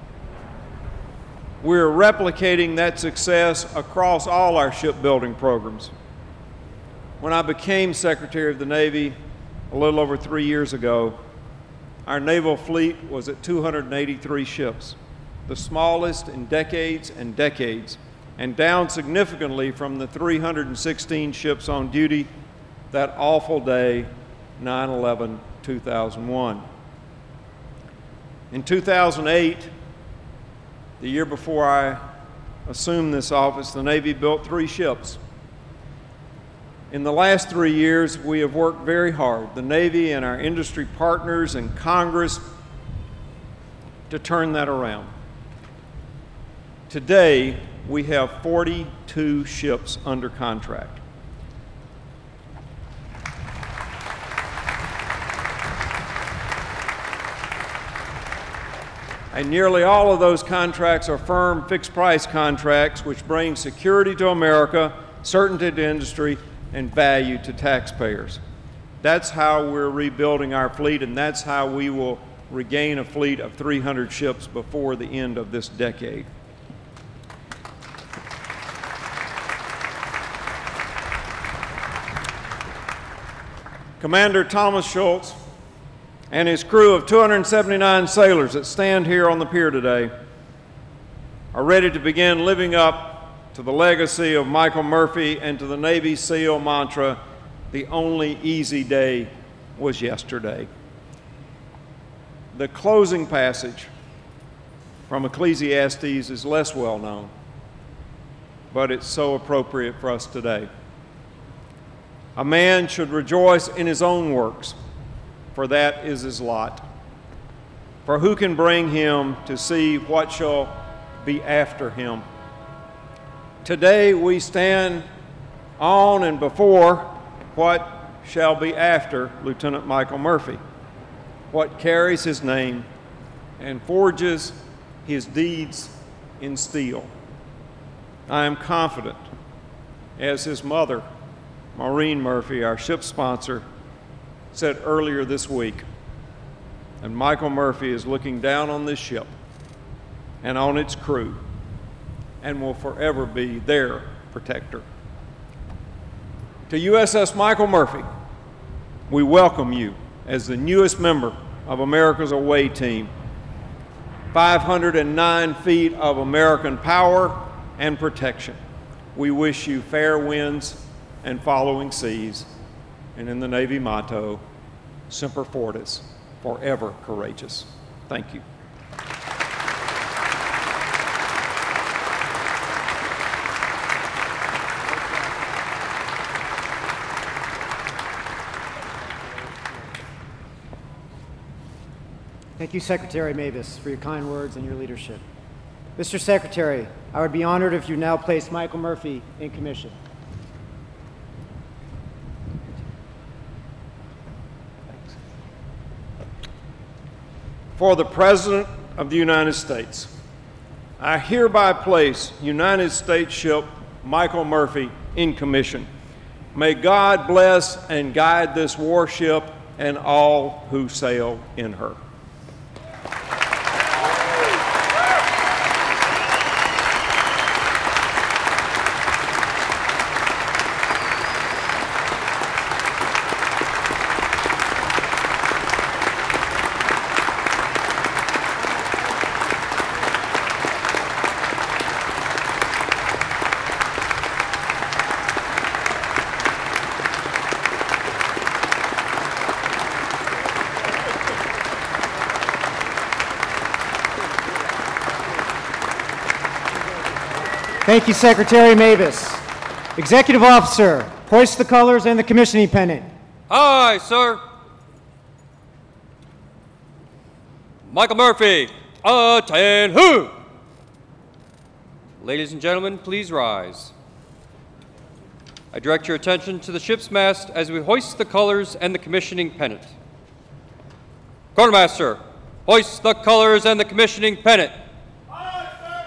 We're replicating that success across all our shipbuilding programs. When I became Secretary of the Navy a little over three years ago, our naval fleet was at two hundred eighty-three ships, the smallest in decades and decades, and down significantly from the three hundred sixteen ships on duty that awful day, nine eleven two thousand one. In two thousand eight, the year before I assumed this office, the Navy built three ships. In the last three years, we have worked very hard, the Navy and our industry partners and Congress, to turn that around. Today, we have forty-two ships under contract. And nearly all of those contracts are firm fixed-price contracts, which bring security to America, certainty to industry, and value to taxpayers. That's how we're rebuilding our fleet, and that's how we will regain a fleet of three hundred ships before the end of this decade. Commander Thomas Schultz and his crew of two hundred seventy-nine sailors that stand here on the pier today are ready to begin living up to the legacy of Michael Murphy and to the Navy SEAL mantra, "The only easy day was yesterday." The closing passage from Ecclesiastes is less well known, but it's so appropriate for us today. A man should rejoice in his own works, for that is his lot. For who can bring him to see what shall be after him? Today we stand on and before what shall be after Lieutenant Michael Murphy, what carries his name and forges his deeds in steel. I am confident, as his mother, Maureen Murphy, our ship sponsor, said earlier this week, and Michael Murphy is looking down on this ship and on its crew and will forever be their protector. To U S S Michael Murphy, we welcome you as the newest member of America's away team. five hundred nine feet of American power and protection. We wish you fair winds and following seas, and in the Navy motto, Semper Fortis, forever courageous. Thank you. Thank you, Secretary Mabus, for your kind words and your leadership. Mister Secretary, I would be honored if you now place Michael Murphy in commission. For the President of the United States, I hereby place United States ship Michael Murphy in commission. May God bless and guide this warship and all who sail in her. Thank you, Secretary Mavis. Executive Officer, hoist the colors and the commissioning pennant. Aye, sir. Michael Murphy, attend who? Ladies and gentlemen, please rise. I direct your attention to the ship's mast as we hoist the colors and the commissioning pennant. Quartermaster, hoist the colors and the commissioning pennant. Aye, sir.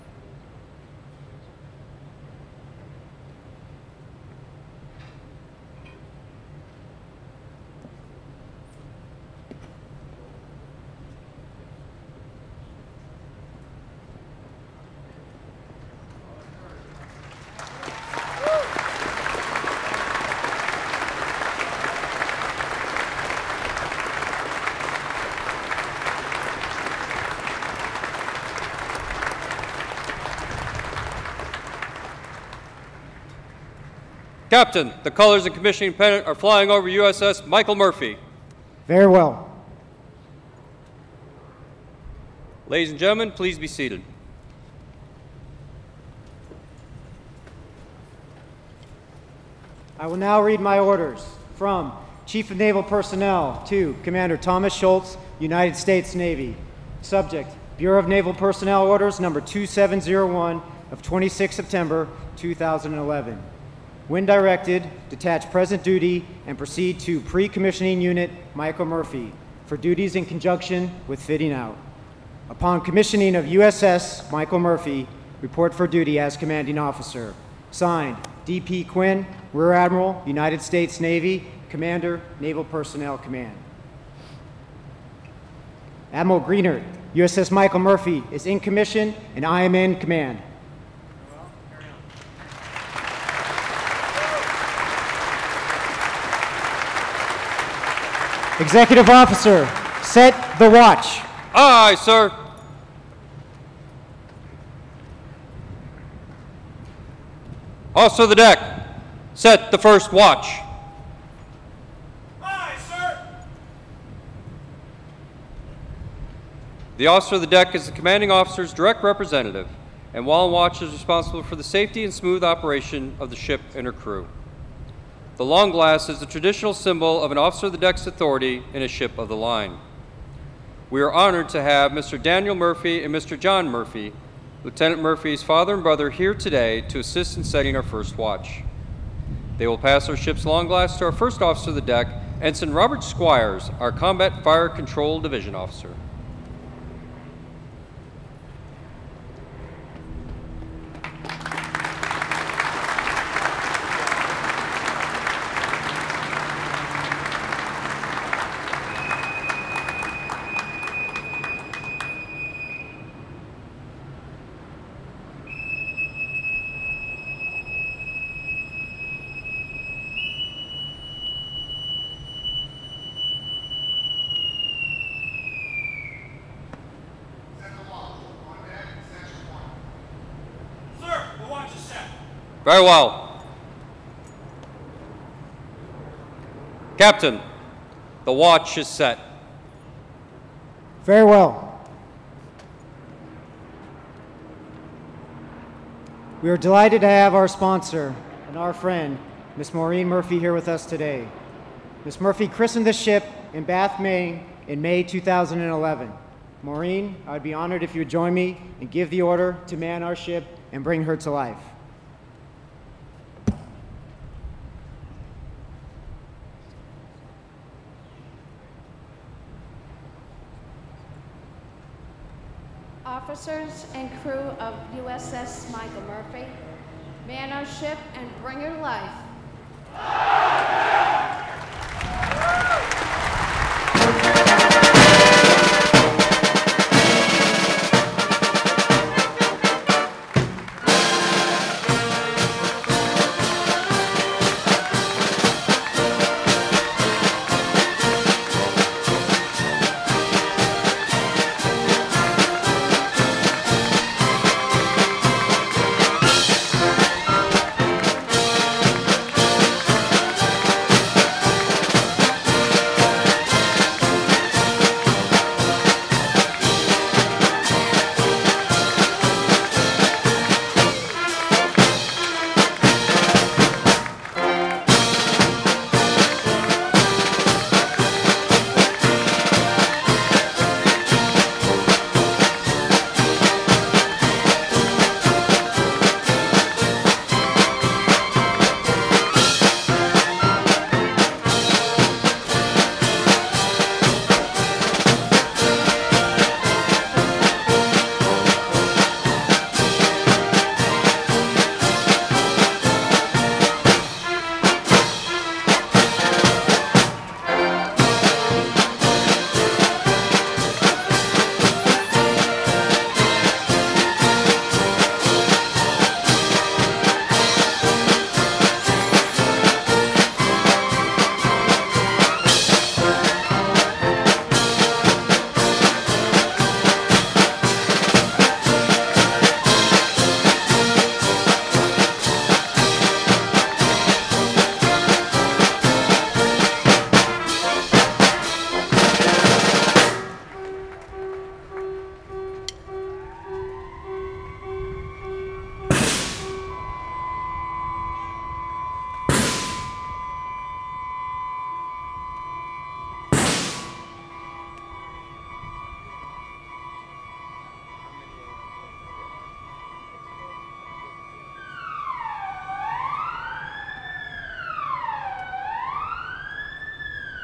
Captain, the colors and commissioning pennant are flying over U S S Michael Murphy. Very well. Ladies and gentlemen, please be seated. I will now read my orders from Chief of Naval Personnel to Commander Thomas Schultz, United States Navy. Subject, Bureau of Naval Personnel Orders number two seven zero one of twenty-sixth September two thousand eleven. When directed, detach present duty and proceed to pre-commissioning unit Michael Murphy for duties in conjunction with fitting out. Upon commissioning of U S S Michael Murphy, report for duty as commanding officer. Signed, D P Quinn, Rear Admiral, United States Navy, Commander, Naval Personnel Command. Admiral Greenert, U S S Michael Murphy is in commission and I am in command. Executive Officer, set the watch. Aye, sir. Officer of the deck, set the first watch. Aye, sir. The officer of the deck is the commanding officer's direct representative, and while on watch is responsible for the safety and smooth operation of the ship and her crew. The long glass is the traditional symbol of an officer of the deck's authority in a ship of the line. We are honored to have Mister Daniel Murphy and Mister John Murphy, Lieutenant Murphy's father and brother, here today to assist in setting our first watch. They will pass our ship's long glass to our first officer of the deck, Ensign Robert Squires, our Combat Fire Control Division officer. Very well. Captain, the watch is set. Very well. We are delighted to have our sponsor and our friend, Miss Maureen Murphy, here with us today. Miss Murphy christened the ship in Bath, Maine in May two thousand eleven. Maureen, I'd be honored if you would join me and give the order to man our ship and bring her to life. Officers and crew of U S S Michael Murphy, man our ship and bring her to life.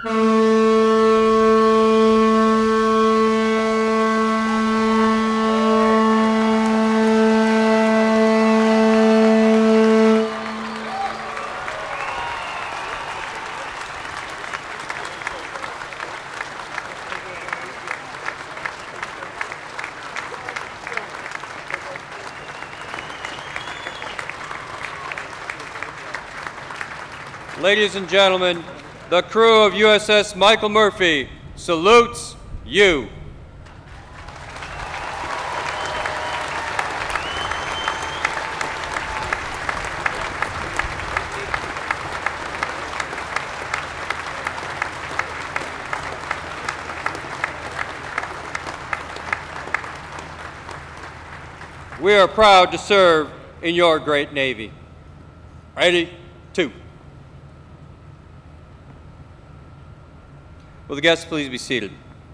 Ladies and gentlemen, the crew of U S S Michael Murphy salutes you. We are proud to serve in your great Navy. Ready? Two. Will the guests please be seated?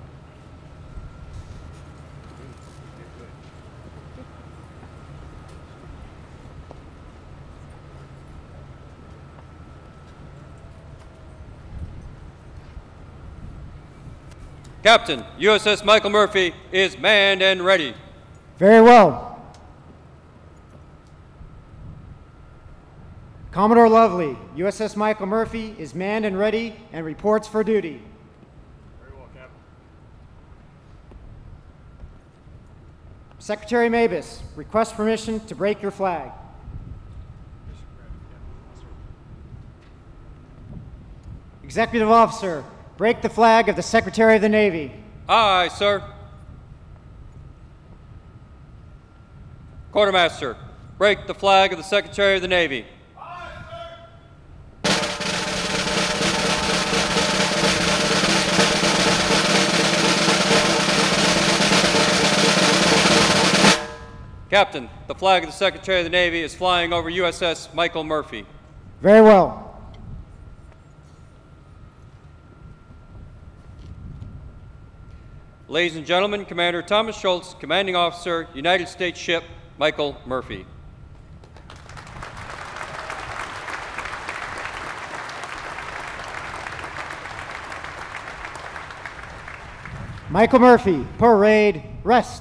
Captain, U S S Michael Murphy is manned and ready. Very well. Commodore Lovely, U S S Michael Murphy is manned and ready and reports for duty. Secretary Mabus, request permission to break your flag. Executive Officer, break the flag of the Secretary of the Navy. Aye, sir. Quartermaster, break the flag of the Secretary of the Navy. Captain, the flag of the Secretary of the Navy is flying over U S S Michael Murphy. Very well. Ladies and gentlemen, Commander Thomas Schultz, Commanding Officer, United States Ship Michael Murphy. Michael Murphy, parade, rest.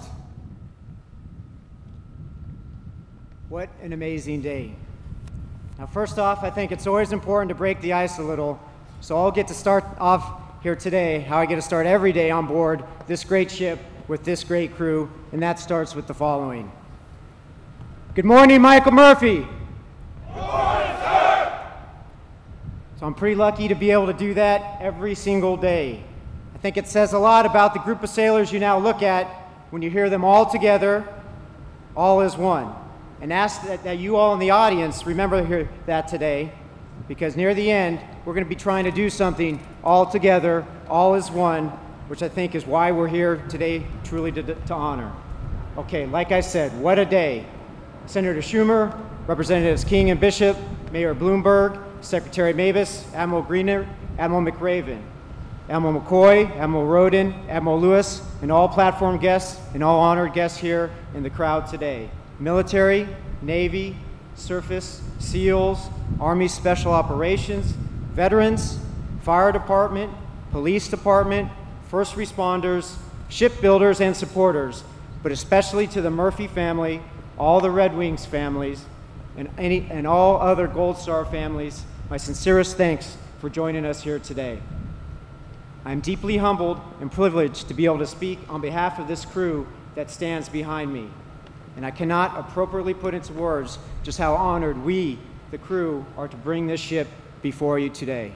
What an amazing day. Now, first off, I think it's always important to break the ice a little, so I'll get to start off here today how I get to start every day on board this great ship with this great crew, and that starts with the following. Good morning, Michael Murphy. Good morning, sir. So I'm pretty lucky to be able to do that every single day. I think it says a lot about the group of sailors you now look at when you hear them all together, all as one. And ask that, that you all in the audience remember hear that today, because near the end, we're going to be trying to do something all together, all as one, which I think is why we're here today, truly to, to honor. Okay, like I said, what a day. Senator Schumer, Representatives King and Bishop, Mayor Bloomberg, Secretary Mabus, Admiral Greenert, Admiral McRaven, Admiral McCoy, Admiral Roden, Admiral Lewis, and all platform guests and all honored guests here in the crowd today. Military, Navy, Surface, SEALs, Army Special Operations, veterans, fire department, police department, first responders, shipbuilders and supporters, but especially to the Murphy family, all the Red Wings families, and, any, and all other Gold Star families, my sincerest thanks for joining us here today. I'm deeply humbled and privileged to be able to speak on behalf of this crew that stands behind me. And I cannot appropriately put into words just how honored we, the crew, are to bring this ship before you today.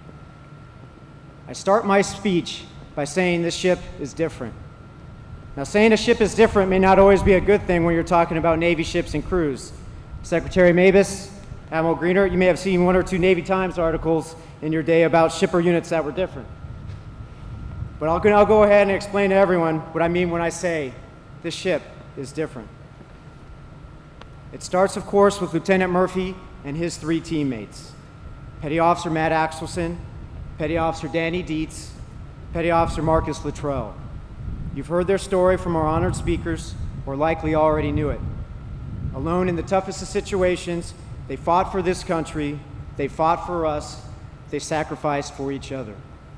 I start my speech by saying this ship is different. Now, saying a ship is different may not always be a good thing when you're talking about Navy ships and crews. Secretary Mabus, Admiral Greenert, you may have seen one or two Navy Times articles in your day about shipper units that were different. But I'll, I'll go ahead and explain to everyone what I mean when I say this ship is different. It starts, of course, with Lieutenant Murphy and his three teammates. Petty Officer Matt Axelson, Petty Officer Danny Dietz, Petty Officer Marcus Luttrell. You've heard their story from our honored speakers, or likely already knew it. Alone in the toughest of situations, they fought for this country, they fought for us, they sacrificed for each other.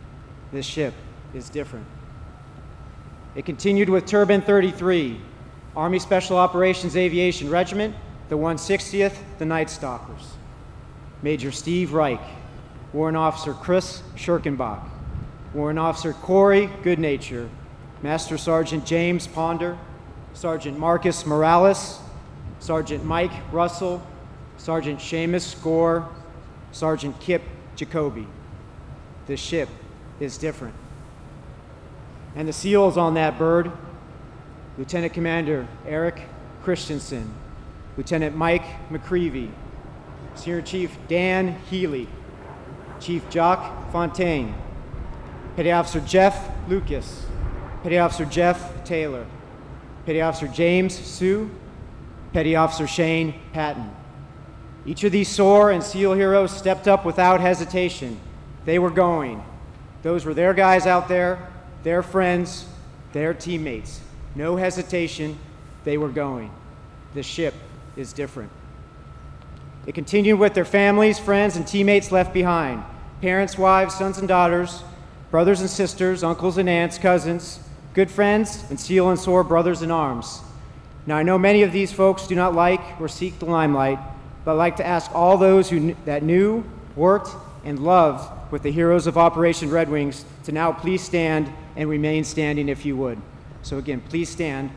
This ship is different. It continued with Turbine thirty-three, Army Special Operations Aviation Regiment, the one sixtieth, the Night Stalkers. Major Steve Reich, Warrant Officer Chris Schirkenbach, Warrant Officer Corey Goodnature, Master Sergeant James Ponder, Sergeant Marcus Morales, Sergeant Mike Russell, Sergeant Seamus Gore, Sergeant Kip Jacoby. This ship is different. And the SEALs on that bird: Lieutenant Commander Eric Christensen, Lieutenant Mike McCreevy, Senior Chief Dan Healy, Chief Jock Fontaine, Petty Officer Jeff Lucas, Petty Officer Jeff Taylor, Petty Officer James Sue, Petty Officer Shane Patton. Each of these SOAR and SEAL heroes stepped up without hesitation. They were going. Those were their guys out there, their friends, their teammates. No hesitation, they were going. This ship is different. It continued with their families, friends, and teammates left behind. Parents, wives, sons and daughters, brothers and sisters, uncles and aunts, cousins, good friends, and SEAL and SOAR brothers in arms. Now, I know many of these folks do not like or seek the limelight, but I'd like to ask all those who kn- that knew, worked, and loved with the heroes of Operation Red Wings to now please stand and remain standing if you would. So again, please stand.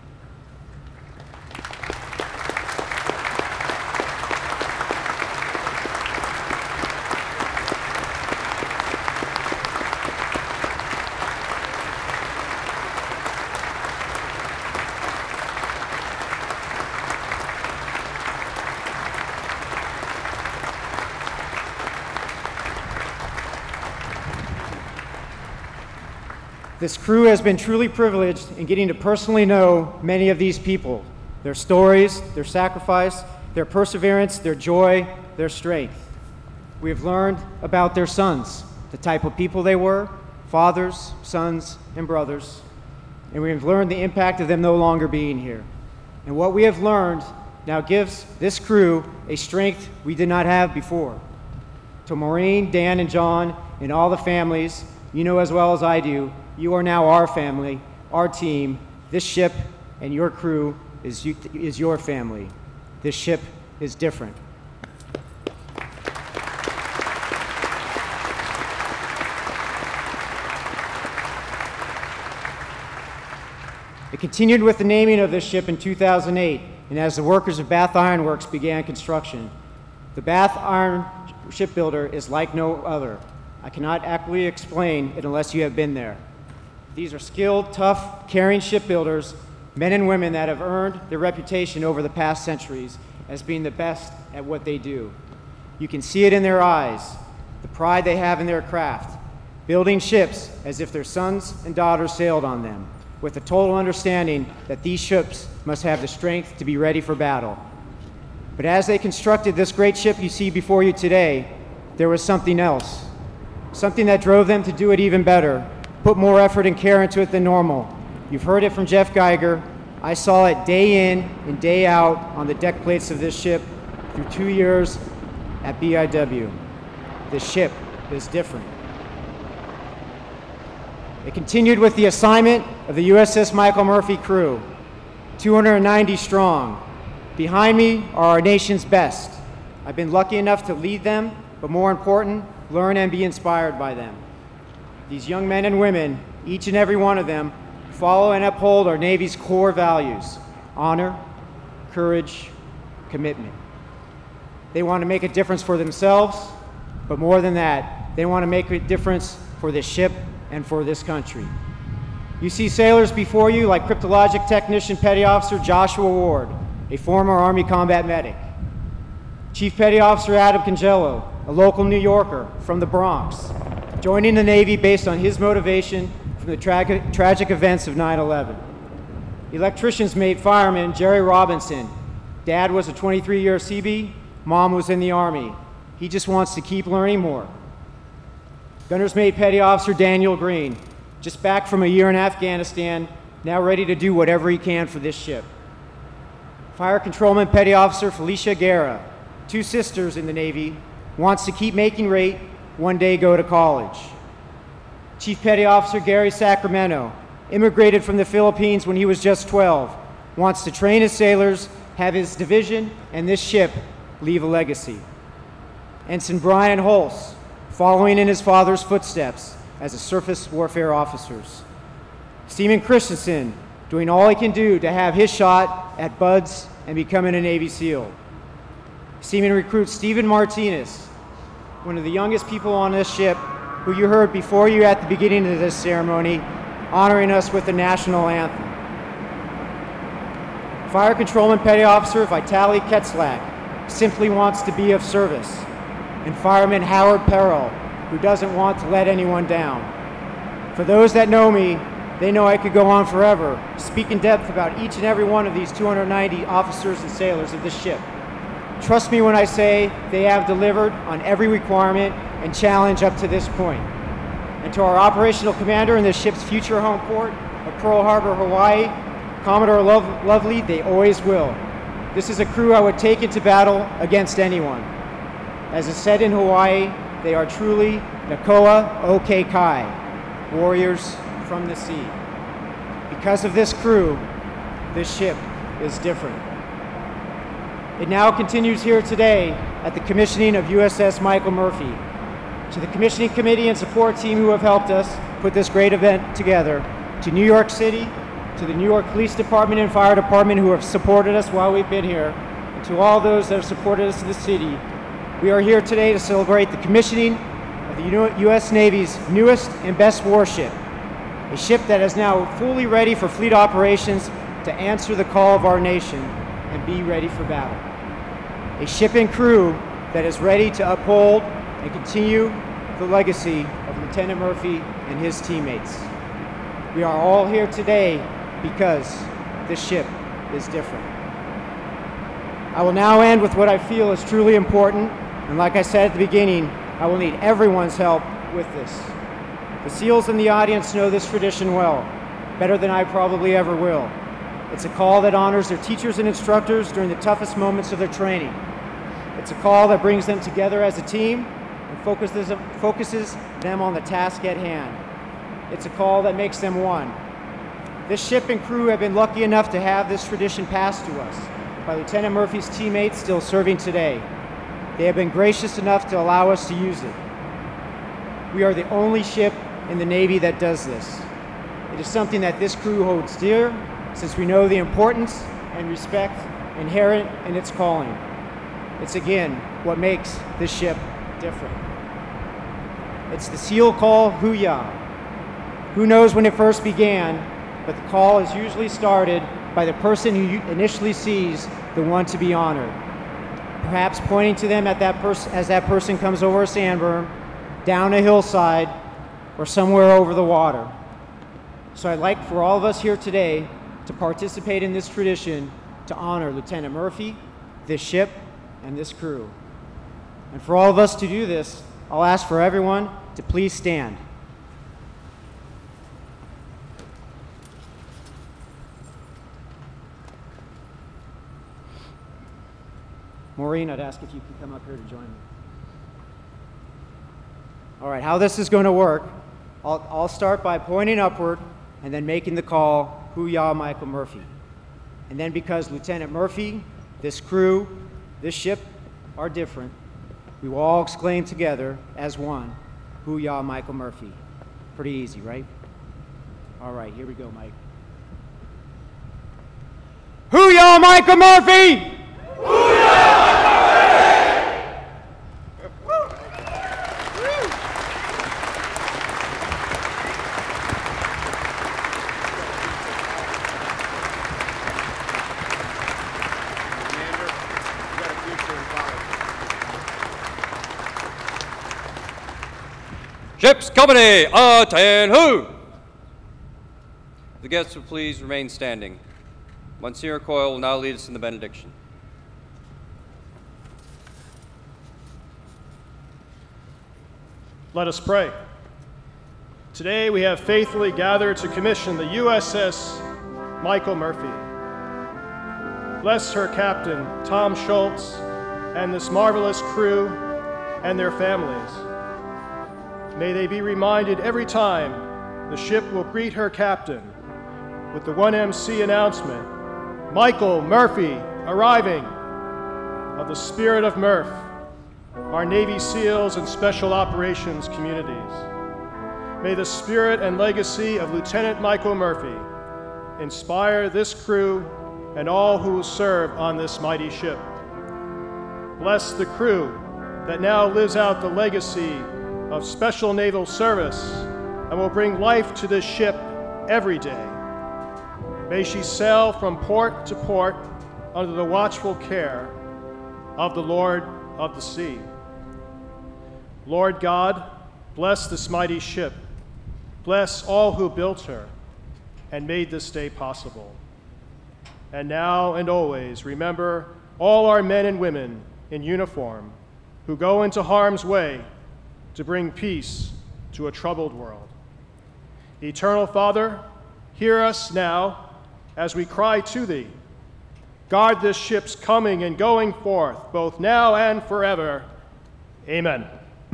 This crew has been truly privileged in getting to personally know many of these people, their stories, their sacrifice, their perseverance, their joy, their strength. We have learned about their sons, the type of people they were, fathers, sons, and brothers, and we have learned the impact of them no longer being here. And what we have learned now gives this crew a strength we did not have before. To Maureen, Dan, and John, and all the families, you know as well as I do, you are now our family, our team. This ship and your crew is, you, is your family. This ship is different. It continued with the naming of this ship in two thousand eight, and as the workers of Bath Iron Works began construction. The Bath Iron Shipbuilder is like no other. I cannot accurately explain it unless you have been there. These are skilled, tough, caring shipbuilders, men and women that have earned their reputation over the past centuries as being the best at what they do. You can see it in their eyes, the pride they have in their craft, building ships as if their sons and daughters sailed on them, with the total understanding that these ships must have the strength to be ready for battle. But as they constructed this great ship you see before you today, there was something else, something that drove them to do it even better, put more effort and care into it than normal. You've heard it from Jeff Geiger. I saw it day in and day out on the deck plates of this ship through two years at B I W. This ship is different. It continued with the assignment of the U S S Michael Murphy crew, two hundred ninety strong. Behind me are our nation's best. I've been lucky enough to lead them, but more important, learn and be inspired by them. These young men and women, each and every one of them, follow and uphold our Navy's core values: honor, courage, commitment. They want to make a difference for themselves, but more than that, they want to make a difference for this ship and for this country. You see sailors before you like Cryptologic Technician Petty Officer Joshua Ward, a former Army combat medic. Chief Petty Officer Adam Congello, a local New Yorker from the Bronx, joining the Navy based on his motivation from the tra tragic events of nine eleven. Electrician's mate fireman Jerry Robinson. Dad was a twenty-three year C B, Mom was in the Army. He just wants to keep learning more. Gunner's mate Petty Officer Daniel Green, just back from a year in Afghanistan, now ready to do whatever he can for this ship. Fire Controlman Petty Officer Felicia Guerra, two sisters in the Navy, wants to keep making rate, one day go to college. Chief Petty Officer Gary Sacramento immigrated from the Philippines when he was just twelve, wants to train his sailors, have his division and this ship leave a legacy. Ensign Brian Holst, following in his father's footsteps as a surface warfare officer. Seaman Christensen, doing all he can do to have his shot at buds and becoming a Navy SEAL. Seaman recruit Stephen Martinez, one of the youngest people on this ship, who you heard before you at the beginning of this ceremony, honoring us with the national anthem. Fire Controlman Petty Officer Vitaly Ketzlak simply wants to be of service. And Fireman Howard Perrell, who doesn't want to let anyone down. For those that know me, they know I could go on forever, speak in depth about each and every one of these two hundred ninety officers and sailors of this ship. Trust me when I say they have delivered on every requirement and challenge up to this point. And to our operational commander in this ship's future home port of Pearl Harbor, Hawaii, Commodore Lov- Lovely, they always will. This is a crew I would take into battle against anyone. As is said in Hawaii, they are truly Nakoa o Kai, warriors from the sea. Because of this crew, this ship is different. It now continues here today at the commissioning of U S S Michael Murphy. To the commissioning committee and support team who have helped us put this great event together, to New York City, to the New York Police Department and Fire Department who have supported us while we've been here, and to all those that have supported us in the city, we are here today to celebrate the commissioning of the U S Navy's newest and best warship, a ship that is now fully ready for fleet operations to answer the call of our nation and be ready for battle. A ship and crew that is ready to uphold and continue the legacy of Lieutenant Murphy and his teammates. We are all here today because this ship is different. I will now end with what I feel is truly important, and like I said at the beginning, I will need everyone's help with this. The SEALs in the audience know this tradition well, better than I probably ever will. It's a call that honors their teachers and instructors during the toughest moments of their training. It's a call that brings them together as a team and focuses, focuses them on the task at hand. It's a call that makes them one. This ship and crew have been lucky enough to have this tradition passed to us by Lieutenant Murphy's teammates still serving today. They have been gracious enough to allow us to use it. We are the only ship in the Navy that does this. It is something that this crew holds dear, since we know the importance and respect inherent in its calling. It's again what makes this ship different. It's the SEAL call, Hoo-yah. Who knows when it first began, but the call is usually started by the person who initially sees the one to be honored. Perhaps pointing to them at that pers- as that person comes over a sandberm, down a hillside, or somewhere over the water. So I'd like for all of us here today to participate in this tradition to honor Lieutenant Murphy, this ship, and this crew. And for all of us to do this, I'll ask for everyone to please stand. Maureen, I'd ask if you could come up here to join me. All right, how this is going to work, I'll, I'll start by pointing upward and then making the call, Hoo-yah, Michael Murphy. And then because Lieutenant Murphy, this crew, this ship are different, we will all exclaim together as one, Hoo-yah, Michael Murphy. Pretty easy, right? All right, here we go, Mike. Hoo-yah, Michael Murphy! Hoo-yah! Ship's company, attend who? The guests will please remain standing. Monsignor Coyle will now lead us in the benediction. Let us pray. Today we have faithfully gathered to commission the U S S Michael Murphy. Bless her captain, Tom Schultz, and this marvelous crew and their families. May they be reminded every time the ship will greet her captain with the one M C announcement, Michael Murphy arriving, of the Spirit of Murph, our Navy SEALs and Special Operations communities. May the spirit and legacy of Lieutenant Michael Murphy inspire this crew and all who will serve on this mighty ship. Bless the crew that now lives out the legacy of special naval service and will bring life to this ship every day. May she sail from port to port under the watchful care of the Lord of the sea. Lord God, bless this mighty ship. Bless all who built her and made this day possible. And now and always remember all our men and women in uniform who go into harm's way to bring peace to a troubled world. Eternal Father, hear us now as we cry to thee. Guard this ship's coming and going forth, both now and forever. Amen.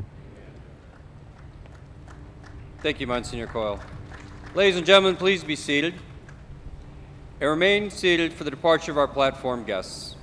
Thank you, Monsignor Coyle. Ladies and gentlemen, please be seated and remain seated for the departure of our platform guests.